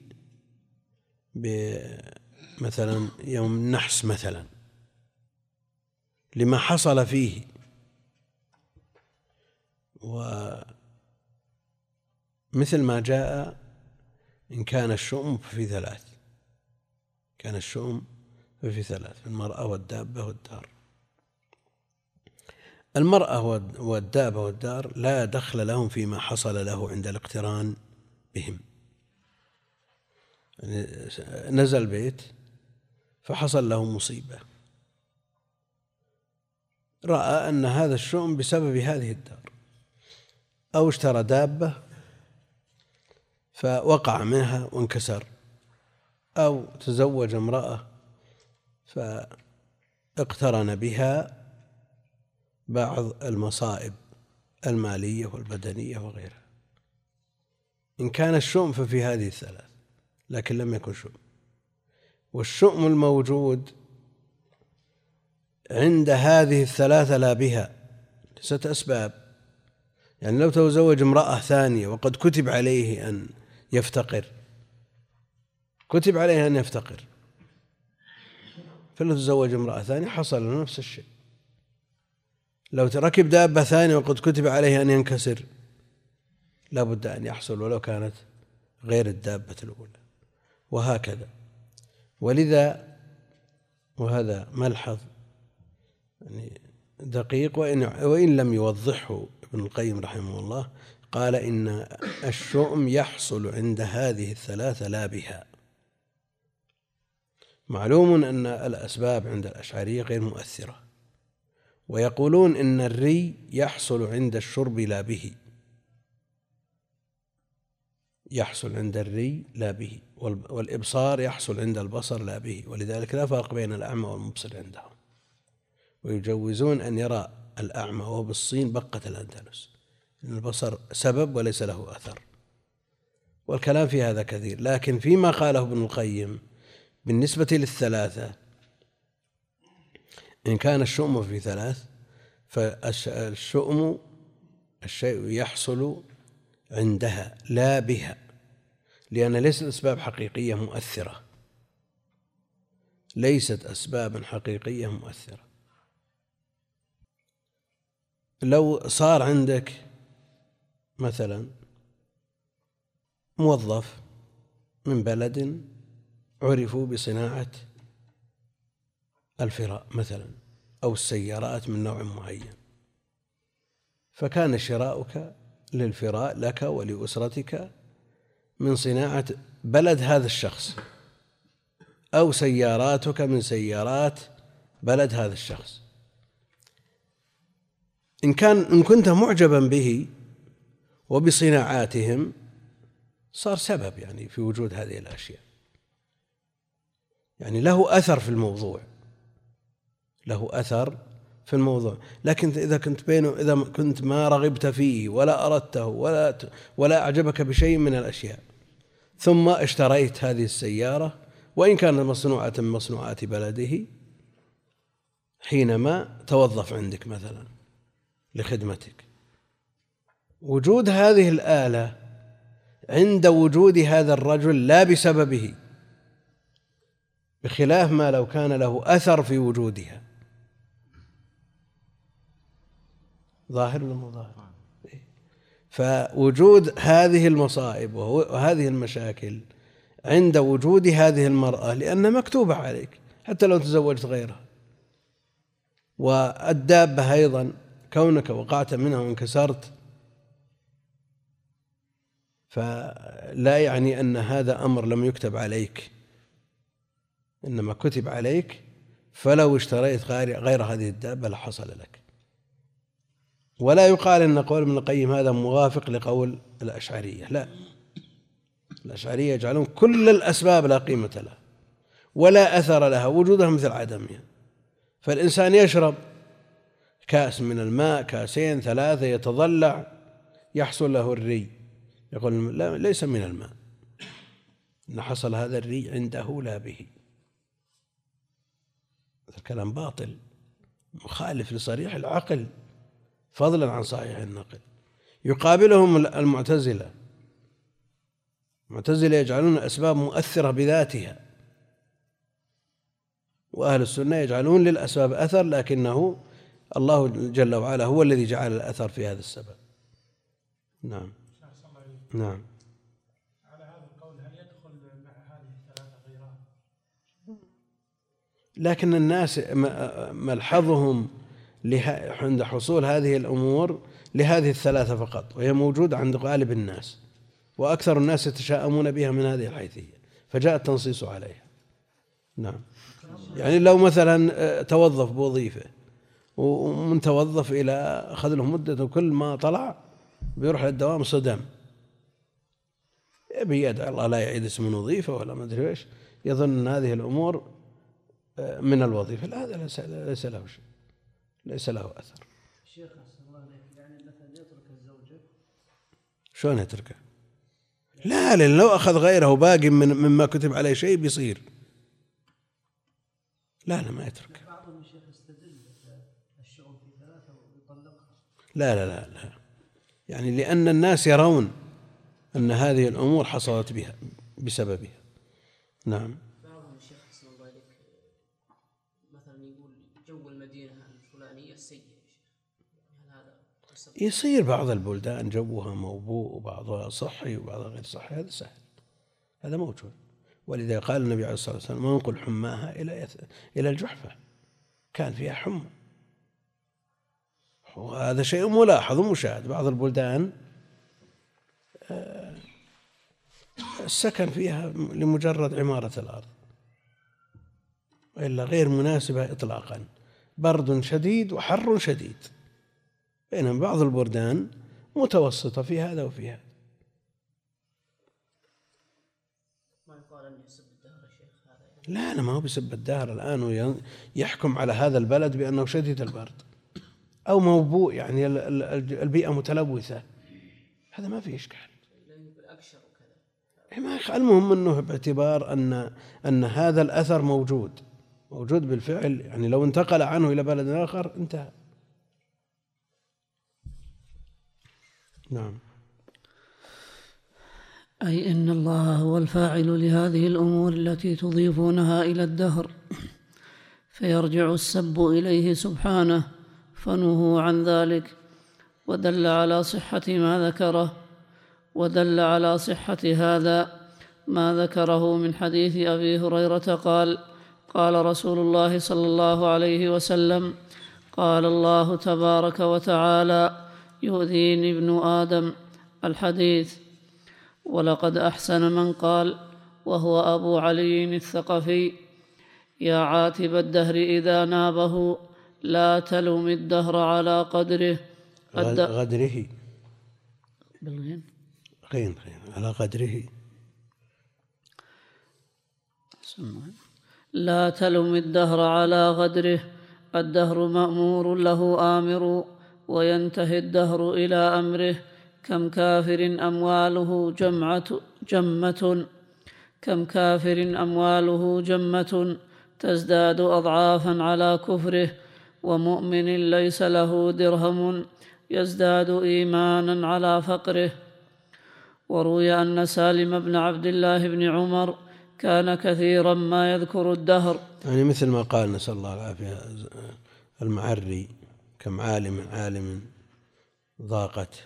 مثلا يوم النحس مثلا لما حصل فيه. ومثل ما جاء إن كان الشؤم ففي ثلاث، كان الشؤم ففي ثلاث: المرأة والدابة والدار. المرأة والدابة والدار لا دخل لهم فيما حصل له عند الاقتران بهم. نزل بيت فحصل له مصيبة، رأى أن هذا الشؤم بسبب هذه الدار، أو اشترى دابة فوقع منها وانكسر، أو تزوج امرأة فاقترن بها بعض المصائب المالية والبدنية وغيرها. إن كان الشؤم ففي هذه الثلاث، لكن لم يكن شؤم. والشؤم الموجود عند هذه الثلاثة لا بها، ليست أسباب. يعني لو تزوج امرأة ثانية وقد كتب عليه أن يفتقر، كتب عليه أن يفتقر، فلو تزوج امرأة ثانية حصل له نفس الشيء. لو تركب دابة ثانية وقد كتب عليه أن ينكسر، لا بد أن يحصل ولو كانت غير الدابة الأولى، وهكذا. ولذا وهذا ملحظ يعني دقيق، وإن لم يوضحه ابن القيم رحمه الله، قال إن الشؤم يحصل عند هذه الثلاثة لا بها. معلوم أن الأسباب عند الأشعرية غير مؤثرة، ويقولون إن الري يحصل عند الشرب لا به، يحصل عند الري لا به، والإبصار يحصل عند البصر لا به، ولذلك لا فرق بين الأعمى والمبصر عندهم، ويجوزون أن يرى الأعمى وهو بالصين بقة الأندلس، إن البصر سبب وليس له أثر. والكلام في هذا كثير، لكن فيما قاله ابن القيم بالنسبة للثلاثة، إن كان الشؤم في ثلاث، فالشؤم الشيء يحصل عندها لا بها، لأن ليست أسباب حقيقية مؤثرة، ليست أسبابا حقيقية مؤثرة. لو صار عندك مثلا موظف من بلد عرفوا بصناعة الفراء مثلا أو السيارات من نوع معين، فكان شراؤك للفراء لك ولأسرتك من صناعة بلد هذا الشخص، أو سياراتك من سيارات بلد هذا الشخص. إن كنت معجبا به وبصناعاتهم، صار سبب يعني في وجود هذه الأشياء، يعني له أثر في الموضوع، له أثر في الموضوع. لكن إذا كنت ما رغبت فيه ولا أردته ولا أعجبك بشيء من الأشياء، ثم اشتريت هذه السيارة وإن كانت مصنوعة من مصنوعات بلده، حينما توظف عندك مثلا لخدمتك، وجود هذه الآلة عند وجود هذا الرجل لا بسببه، بخلاف ما لو كان له أثر في وجودها. ظاهر ولا مو ظاهر؟ فوجود هذه المصائب وهذه المشاكل عند وجود هذه المرأة لأنها مكتوبة عليك حتى لو تزوجت غيرها. والدابة أيضا كونك وقعت منها وانكسرت، فلا يعني أن هذا أمر لم يكتب عليك، إنما كتب عليك، فلو اشتريت غير هذه الدابة لحصل لك. ولا يقال أن قول ابن القيم هذا موافق لقول الأشعرية، لا، الأشعرية يجعلون كل الأسباب لا قيمة لها ولا أثر لها، وجودها مثل عدمها. فالإنسان يشرب كأس من الماء، كاسين، 3، يتضلع، يحصل له الري، يقول لا ليس من الماء، إن حصل هذا الري عنده لا به. الكلام باطل مخالف لصريح العقل فضلا عن صحيح النقل. يقابلهم المعتزلة يجعلون الأسباب مؤثرة بذاتها، وأهل السنة يجعلون للأسباب أثر، لكنه الله جل وعلا هو الذي جعل الأثر في هذا السبب. نعم. نعم. على هذا القول هل يدخل مع هذه الثلاثة غيرها؟ لكن الناس ملحظهم عند حصول هذه الأمور لهذه الثلاثة فقط، وهي موجودة عند غالب الناس، وأكثر الناس يتشاءمون بها من هذه الحيثية، فجاء التنصيص عليها. نعم. يعني لو مثلا توظف بوظيفة ومن توظف إلى أخذ له مدة، وكل ما طلع بيروح للدوام صدم، يدعي الله لا يعيد اسم وظيفة ولا ما أدري إيش، يظن أن هذه الأمور من الوظيفة. لا، هذا ليس له شيء، ليس له أثر. شيخ أحسن الله عليك، يعني مثلا يترك الزوجة، شلون يتركه؟ لا، لأن لو أخذ غيره باقي مما كتب عليه شيء بيصير. لا ما يترك. بعضهم الشيخ يستدل الشؤم في 3 ويطلقها. لا، يعني لأن الناس يرون أن هذه الأمور حصلت بها بسببها. نعم. بعضهم الشيخ أحسن الله عليك مثلا يقول جو المدينة الفلانية سيء، هذا يصير بعض البلدان جوها موبوء وبعضها صحي وبعضها غير صحي، هذا سهل، هذا موجود. ولذا قال النبي عليه الصلاة والسلام: وانقل حماها إلى الجحفة، كان فيها حمى. وهذا شيء ملاحظ ومشاهد. بعض البلدان السكن فيها لمجرد عمارة الأرض، وإلا غير مناسبة إطلاقا، برد شديد وحر شديد، بينما بعض البلدان متوسطة في هذا وفي هذا. ما يقال أنه يسب الدهر يا شيخ هذا يعني. لا، ما هو بسب الدهر الآن، يحكم على هذا البلد بأنه شديد البرد أو موبوء، يعني البيئة متلوثة، هذا ما فيه إشكال. المهم أنه باعتبار أن هذا الأثر موجود بالفعل، يعني لو انتقل عنه إلى بلد آخر انتهى. نعم. أي إن الله هو الفاعل لهذه الأمور التي تضيفونها إلى الدهر، فيرجع السب إليه سبحانه، فنهوا عن ذلك. ودل على صحة هذا ما ذكره من حديث أبي هريرة قال: قال رسول الله صلى الله عليه وسلم: قال الله تبارك وتعالى: يؤذيني ابن آدم. الحديث. ولقد أحسن من قال، وهو أبو علي الثقفي: يا عاتب الدهر إذا نابه لا تلم الدهر على قدره. غدره بالغين غين على قدره. لا تلم الدهر على غدره. الدهر مأمور له آمر، وينتهي الدهر إلى أمره. كم كافر أمواله جمة تزداد أضعافا على كفره، ومؤمن ليس له درهم يزداد إيمانا على فقره. وروي أن سالم بن عبد الله بن عمر كان كثيرا ما يذكر الدهر، يعني مثل ما قال نسأل الله العافية المعري: كم عالم ضاقت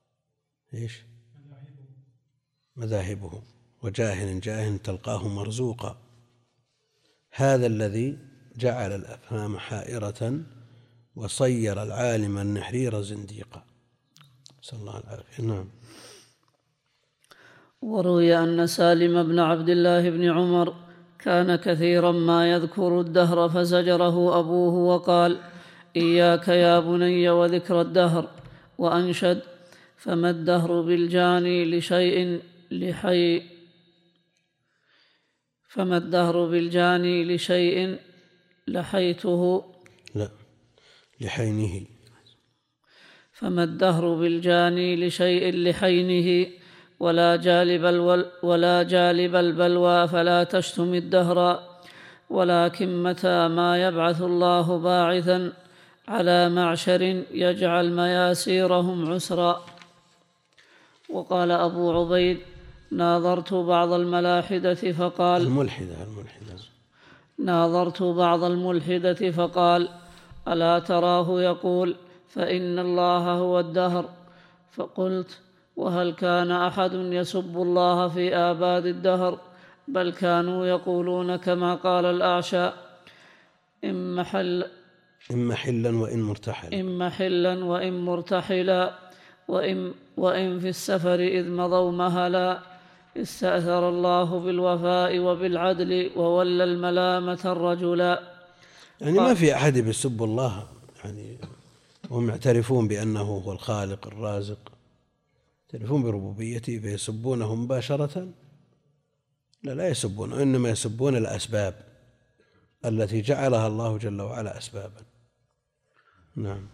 مذاهبه، وجاهل تلقاه مرزوقا. هذا الذي جعل الأفهام حائرة وصير العالم النحرير زنديقا، نسأل الله العافية. نعم. وروي أن سالم بن عبد الله بن عمر كان كثيرا ما يذكر الدهر، فزجره أبوه وقال: إياك يا بني وذكر الدهر. وأنشد: فما الدهر بالجاني فما الدهر بالجاني لشيء لحيته. لا، لحينه. فما الدهر بالجاني لشيء لحينه ولا جالب البلوى فلا تشتم الدهر، ولكن متى ما يبعث الله باعثا على معشر يجعل مياسيرهم عسرا. وقال أبو عبيد: ناظرت بعض الملاحدة فقال ناظرت بعض الملحدة فقال: ألا تراه يقول فإن الله هو الدهر؟ فقلت: وهل كان أحد يسب الله في آباد الدهر؟ بل كانوا يقولون كما قال الأعشى: إما حلا وإن مرتحلا وإن في السفر إذ مضوا مهلا. استأثر الله بالوفاء وبالعدل وولى الملامة الرجلا. يعني ما في أحد يسب الله، يعني هم يعترفون بأنه هو الخالق الرازق، يعترفون بربوبيته، فيسبونه مباشرة؟ لا يسبون، إنما يسبون الأسباب التي جعلها الله جل وعلا أسبابا. نعم.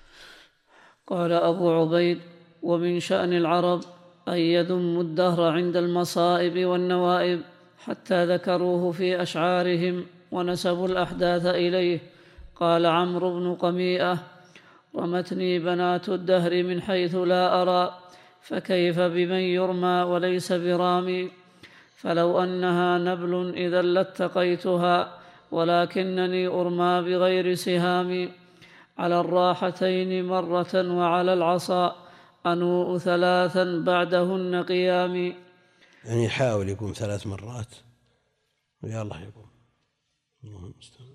قال أبو عبيد: ومن شأن العرب أن يذموا الدهر عند المصائب والنوائب، حتى ذكروه في أشعارهم ونسبوا الأحداث إليه. قال عمرو بن قميئة: رمتني بنات الدهر من حيث لا أرى، فكيف بمن يرمى وليس برامي؟ فلو أنها نبل إذا لاتقيتها، ولكنني أرمى بغير سهام. على الراحتين مرة وعلى العصا أنوء ثلاثا بعدهن قيامي. يعني يحاول يقوم 3 مرات ويا الله يقوم. الله المستعان.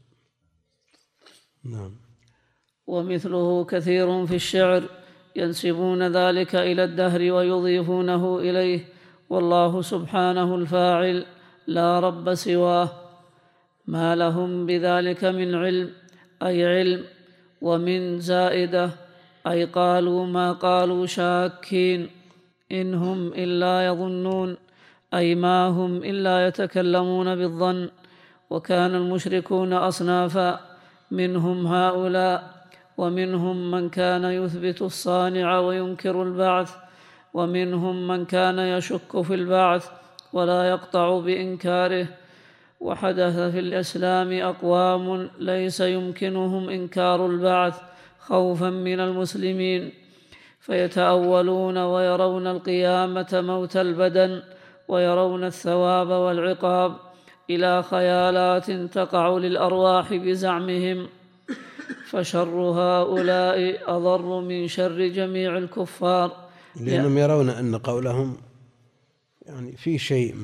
نعم. ومثله كثير في الشعر ينسبون ذلك إلى الدهر ويضيفونه إليه، والله سبحانه الفاعل لا رب سواه. ما لهم بذلك من علم، أي علم، ومن زائدة، أي قالوا ما قالوا شاكين، إن هم إلا يظنون، أي ما هم إلا يتكلمون بالظن. وكان المشركون أصنافا، منهم هؤلاء، ومنهم من كان يثبت الصانع وينكر البعث، ومنهم من كان يشك في البعث ولا يقطع بإنكاره. وحدث في الإسلام أقوام ليس يمكنهم إنكار البعث خوفا من المسلمين، فيتأولون ويرون القيامة موت البدن، ويرون الثواب والعقاب إلى خيالات تقع للأرواح بزعمهم. فشر هؤلاء أضر من شر جميع الكفار، لأنهم يرون أن قولهم يعني في شيء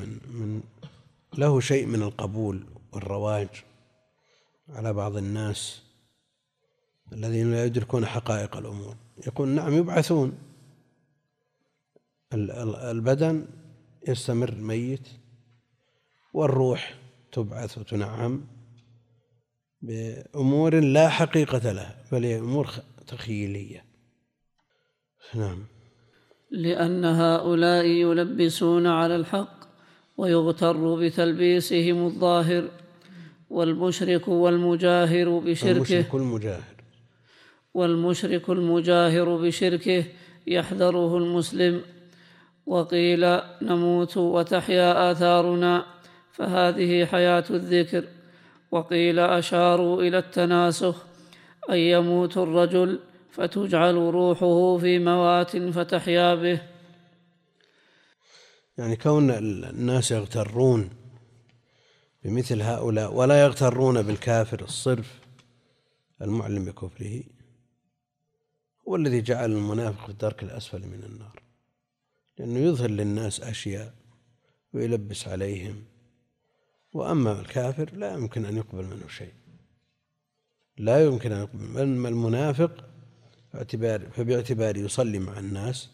له شيء من القبول والرواج على بعض الناس الذين لا يدركون حقائق الأمور. يقول نعم يبعثون، البدن يستمر ميت، والروح تبعث وتنعم بأمور لا حقيقة لها، بل هي أمور تخيلية. نعم. لأن هؤلاء يلبسون على الحق ويغتر بتلبيسهم الظاهر. والمشرك المجاهر بشركه يحذره المسلم. وقيل نموت وتحيا آثارنا، فهذه حياة الذكر. وقيل أشاروا إلى التناسخ، أن يموت الرجل فتجعل روحه في موات فتحيا به. يعني كون الناس يغترون بمثل هؤلاء ولا يغترون بالكافر الصرف المعلم بكفره، هو الذي جعل المنافق في الدرك الأسفل من النار، لأنه يظهر للناس أشياء ويلبس عليهم. وأما الكافر لا يمكن أن يقبل منه شيء، لا يمكن أن يقبل. أما المنافق فباعتبار يصلي مع الناس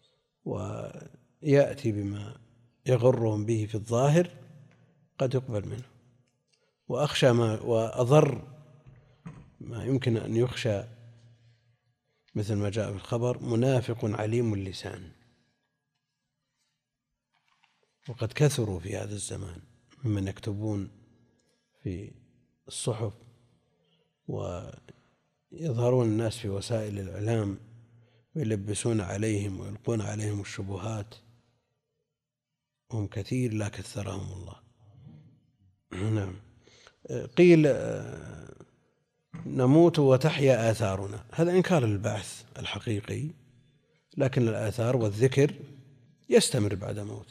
ويأتي بما يغرهم به في الظاهر قد يقبل منه. وأخشى وأضر ما يمكن أن يخشى، مثل ما جاء في الخبر: منافق عليم اللسان. وقد كثروا في هذا الزمان ممن يكتبون في الصحف ويظهرون الناس في وسائل الإعلام ويلبسون عليهم ويلقون عليهم الشبهات، هم كثير لا كثرهم الله. نعم. قيل نموت وتحيا آثارنا، هذا إنكار للبعث الحقيقي، لكن الآثار والذكر يستمر بعد موته.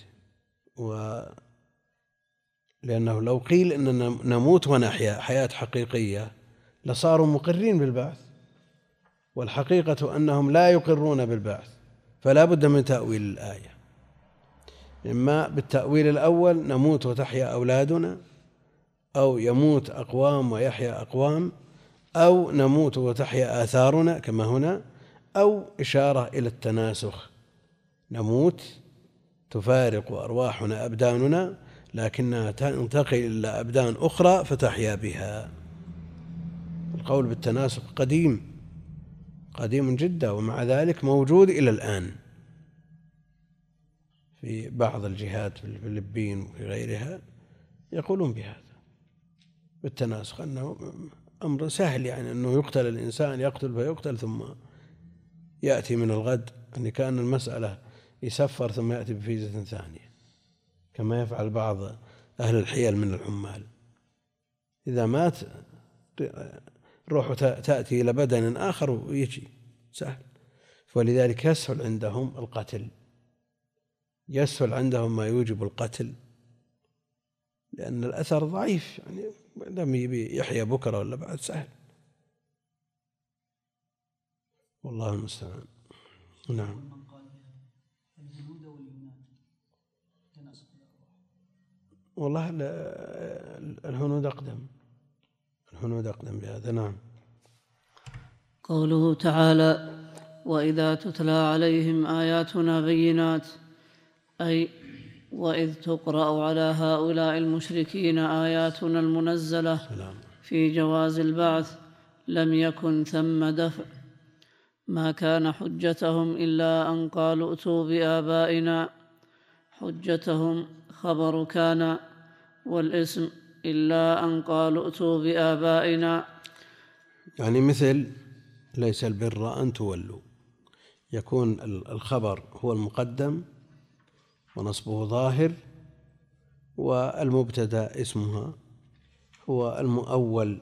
لأنه لو قيل إننا نموت ونحيا حياة حقيقية لصاروا مقرين بالبعث، والحقيقة أنهم لا يقرون بالبعث، فلا بد من تأويل الآية، إما بالتأويل الأول نموت وتحيا أولادنا، أو يموت أقوام ويحيا أقوام، أو نموت وتحيا آثارنا كما هنا، أو إشارة إلى التناسخ، نموت تفارق أرواحنا أبداننا لكنها تنتقل إلى أبدان أخرى فتحيا بها. القول بالتناسخ قديم جدا، ومع ذلك موجود إلى الآن في بعض الجهات في الفلبين وفي غيرها، يقولون بهذا بالتناسخ، أنه أمر سهل، يعني أنه يقتل الإنسان، يقتل فيقتل ثم يأتي من الغد، يعني كأن المسألة يسفر ثم يأتي بفيزة ثانية، كما يفعل بعض أهل الحيل من العمال، إذا مات روحه تأتي إلى بدن آخر ويجي سهل. ولذلك يسهل عندهم القتل، يسهل عندهم ما يوجب القتل، لأن الأثر ضعيف، يعني لم يبي يحيى بكرة ولا بعد سهل، والله المستعان. نعم. والله الهنود أقدم بهذا. نعم. قوله تعالى: وإذا تتلى عليهم آياتنا بينات، أي وإذ تقرأ على هؤلاء المشركين آياتنا المنزلة في جواز البعث لم يكن ثم دفع، ما كان حجتهم إلا أن قالوا ائتوا بآبائنا، حجتهم خبر كان، والاسم إلا أن قالوا ائتوا بآبائنا، يعني مثل ليس البر أن تولوا، يكون الخبر هو المقدم ونصبه ظاهر، والمبتدأ اسمها هو المؤول،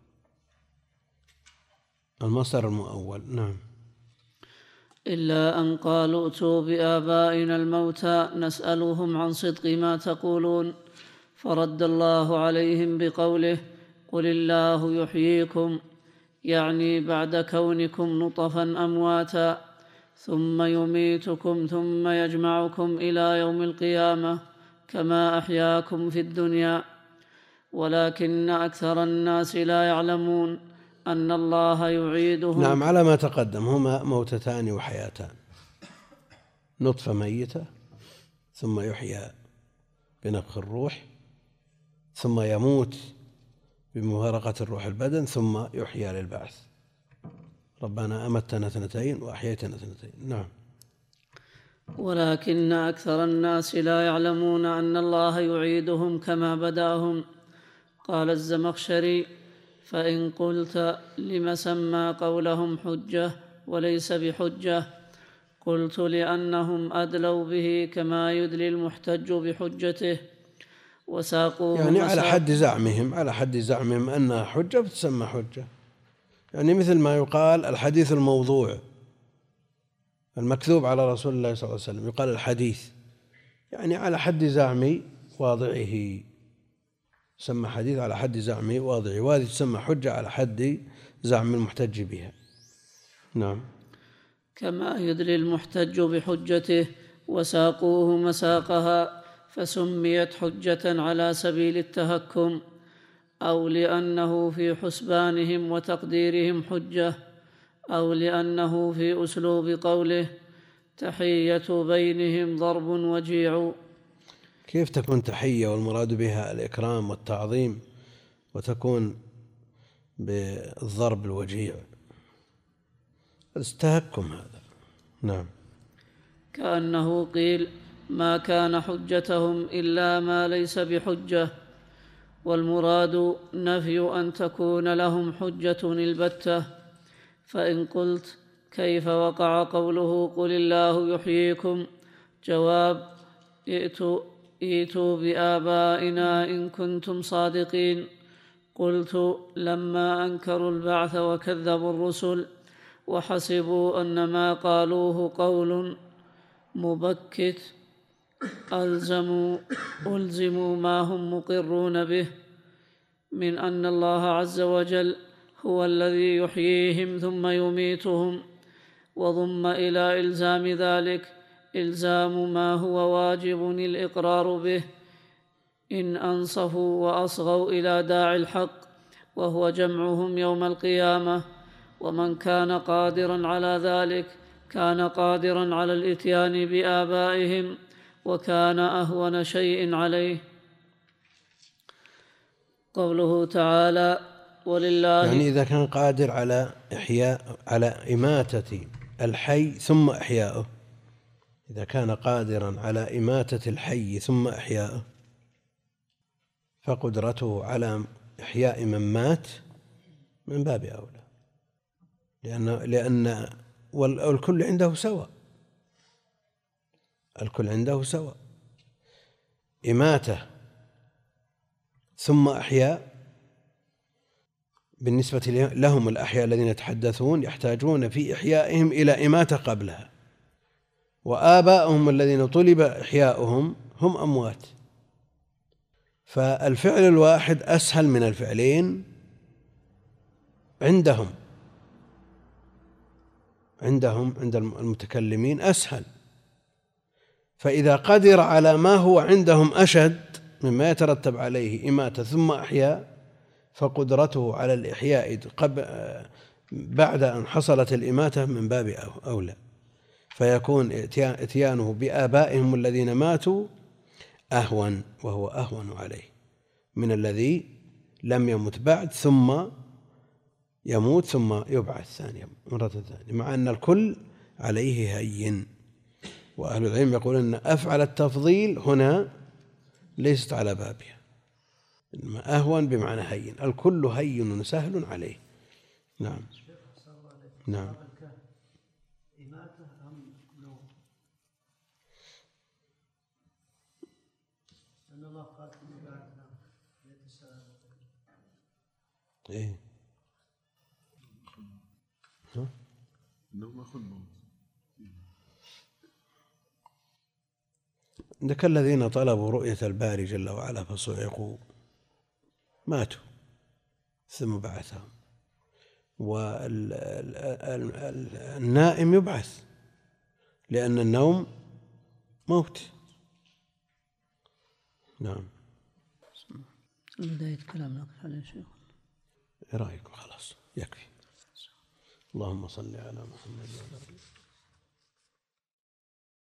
المصدر المؤول. نعم. إلا أن قالوا ائتوا بآبائنا الموتى نسألهم عن صدق ما تقولون، فرد الله عليهم بقوله: قل الله يحييكم، يعني بعد كونكم نطفا أمواتا، ثم يميتكم ثم يجمعكم إلى يوم القيامة كما أحياكم في الدنيا، ولكن أكثر الناس لا يعلمون أن الله يعيدهم. نعم، على ما تقدم، هما موتتان وحياتان، نطفة ميتة ثم يحيى بنفخ الروح، ثم يموت بمفارقة الروح البدن، ثم يحيى للبعث. ربنا أمتنا 2 وأحييتنا 2. نعم. ولكن أكثر الناس لا يعلمون أن الله يعيدهم كما بدأهم. قال الزمخشري: فإن قلت لم سمى قولهم حجة وليس بحجة؟ قلت: لأنهم أدلوا به كما يدلي المحتج بحجته، وساقوه يعني على حد زعمهم أنها حجة فتسمى حجة، يعني مثل ما يقال الحديث الموضوع المكذوب على رسول الله صلى الله عليه وسلم، يقال الحديث، يعني على حد زعم واضعه، سمى حديث على حد زعم واضعه، وهذه تسمى حجة على حد زعم المحتج بها. نعم. كما يدري المحتج بحجته، وساقوه مساقها، فسميت حجة على سبيل التهكم، أو لأنه في حسبانهم وتقديرهم حجة، أو لأنه في أسلوب قوله: تحية بينهم ضرب وجيع. كيف تكون تحية والمراد بها الإكرام والتعظيم، وتكون بالضرب الوجيع؟ التهكم هذا. نعم. كأنه قيل: ما كان حجتهم إلا ما ليس بحجة، والمراد نفي أن تكون لهم حجة البتة. فإن قلت كيف وقع قوله قل الله يحييكم؟ جواب: ائتوا بآبائنا إن كنتم صادقين. قلت: لما أنكروا البعث وكذبوا الرسل وحسبوا أن ما قالوه قول مبكت ألزموا ما هم مقرون به من أن الله عز وجل هو الذي يحييهم ثم يميتهم، وضم إلى إلزام ذلك إلزام ما هو واجب الإقرار به إن أنصفوا وأصغوا إلى داعي الحق، وهو جمعهم يوم القيامة. ومن كان قادرا على ذلك كان قادرا على الإتيان بآبائهم، وكان أهون شيء عليه. قوله تعالى: ولله، يعني إذا كان قادر على إحياء، على إماتة الحي ثم إحياؤه، إذا كان قادرا على إماتة الحي ثم إحياؤه، فقدرته على إحياء من مات من باب أولى، لأن والكل عنده سواء، الكل عنده سواء. إماتة ثم إحياء بالنسبة لهم الأحياء الذين يتحدثون يحتاجون في إحيائهم إلى إماتة قبلها، وآباؤهم الذين طلب إحياؤهم هم أموات، فالفعل الواحد أسهل من الفعلين عند المتكلمين أسهل. فإذا قدر على ما هو عندهم أشد مما يترتب عليه إماتة ثم إحياء، فقدرته على الإحياء بعد أن حصلت الإماتة من باب أولى، فيكون إتيانه بآبائهم الذين ماتوا أهون، وهو أهون عليه من الذي لم يمت بعد ثم يموت ثم يبعث مرة ثانية، مع أن الكل عليه هين. وأهل العلم يقولون أن أفعل التفضيل هنا ليست على بابها، إنما أهون بمعنى هين، الكل هين سهل عليه. نعم نعم. إماتة أم نوم؟ أن الله قال في بعدنا يتساءل. إيه النوم أخو الموت. عندك الذين طلبوا رؤية الباري جل وعلا فصعقوا ماتوا ثم بعثهم، والنائم يبعث لأن النوم موت. نعم. بداية كلام نقف عليه شيخ. رأيكم خلاص يكفي. اللهم صل على محمد وعلى آله.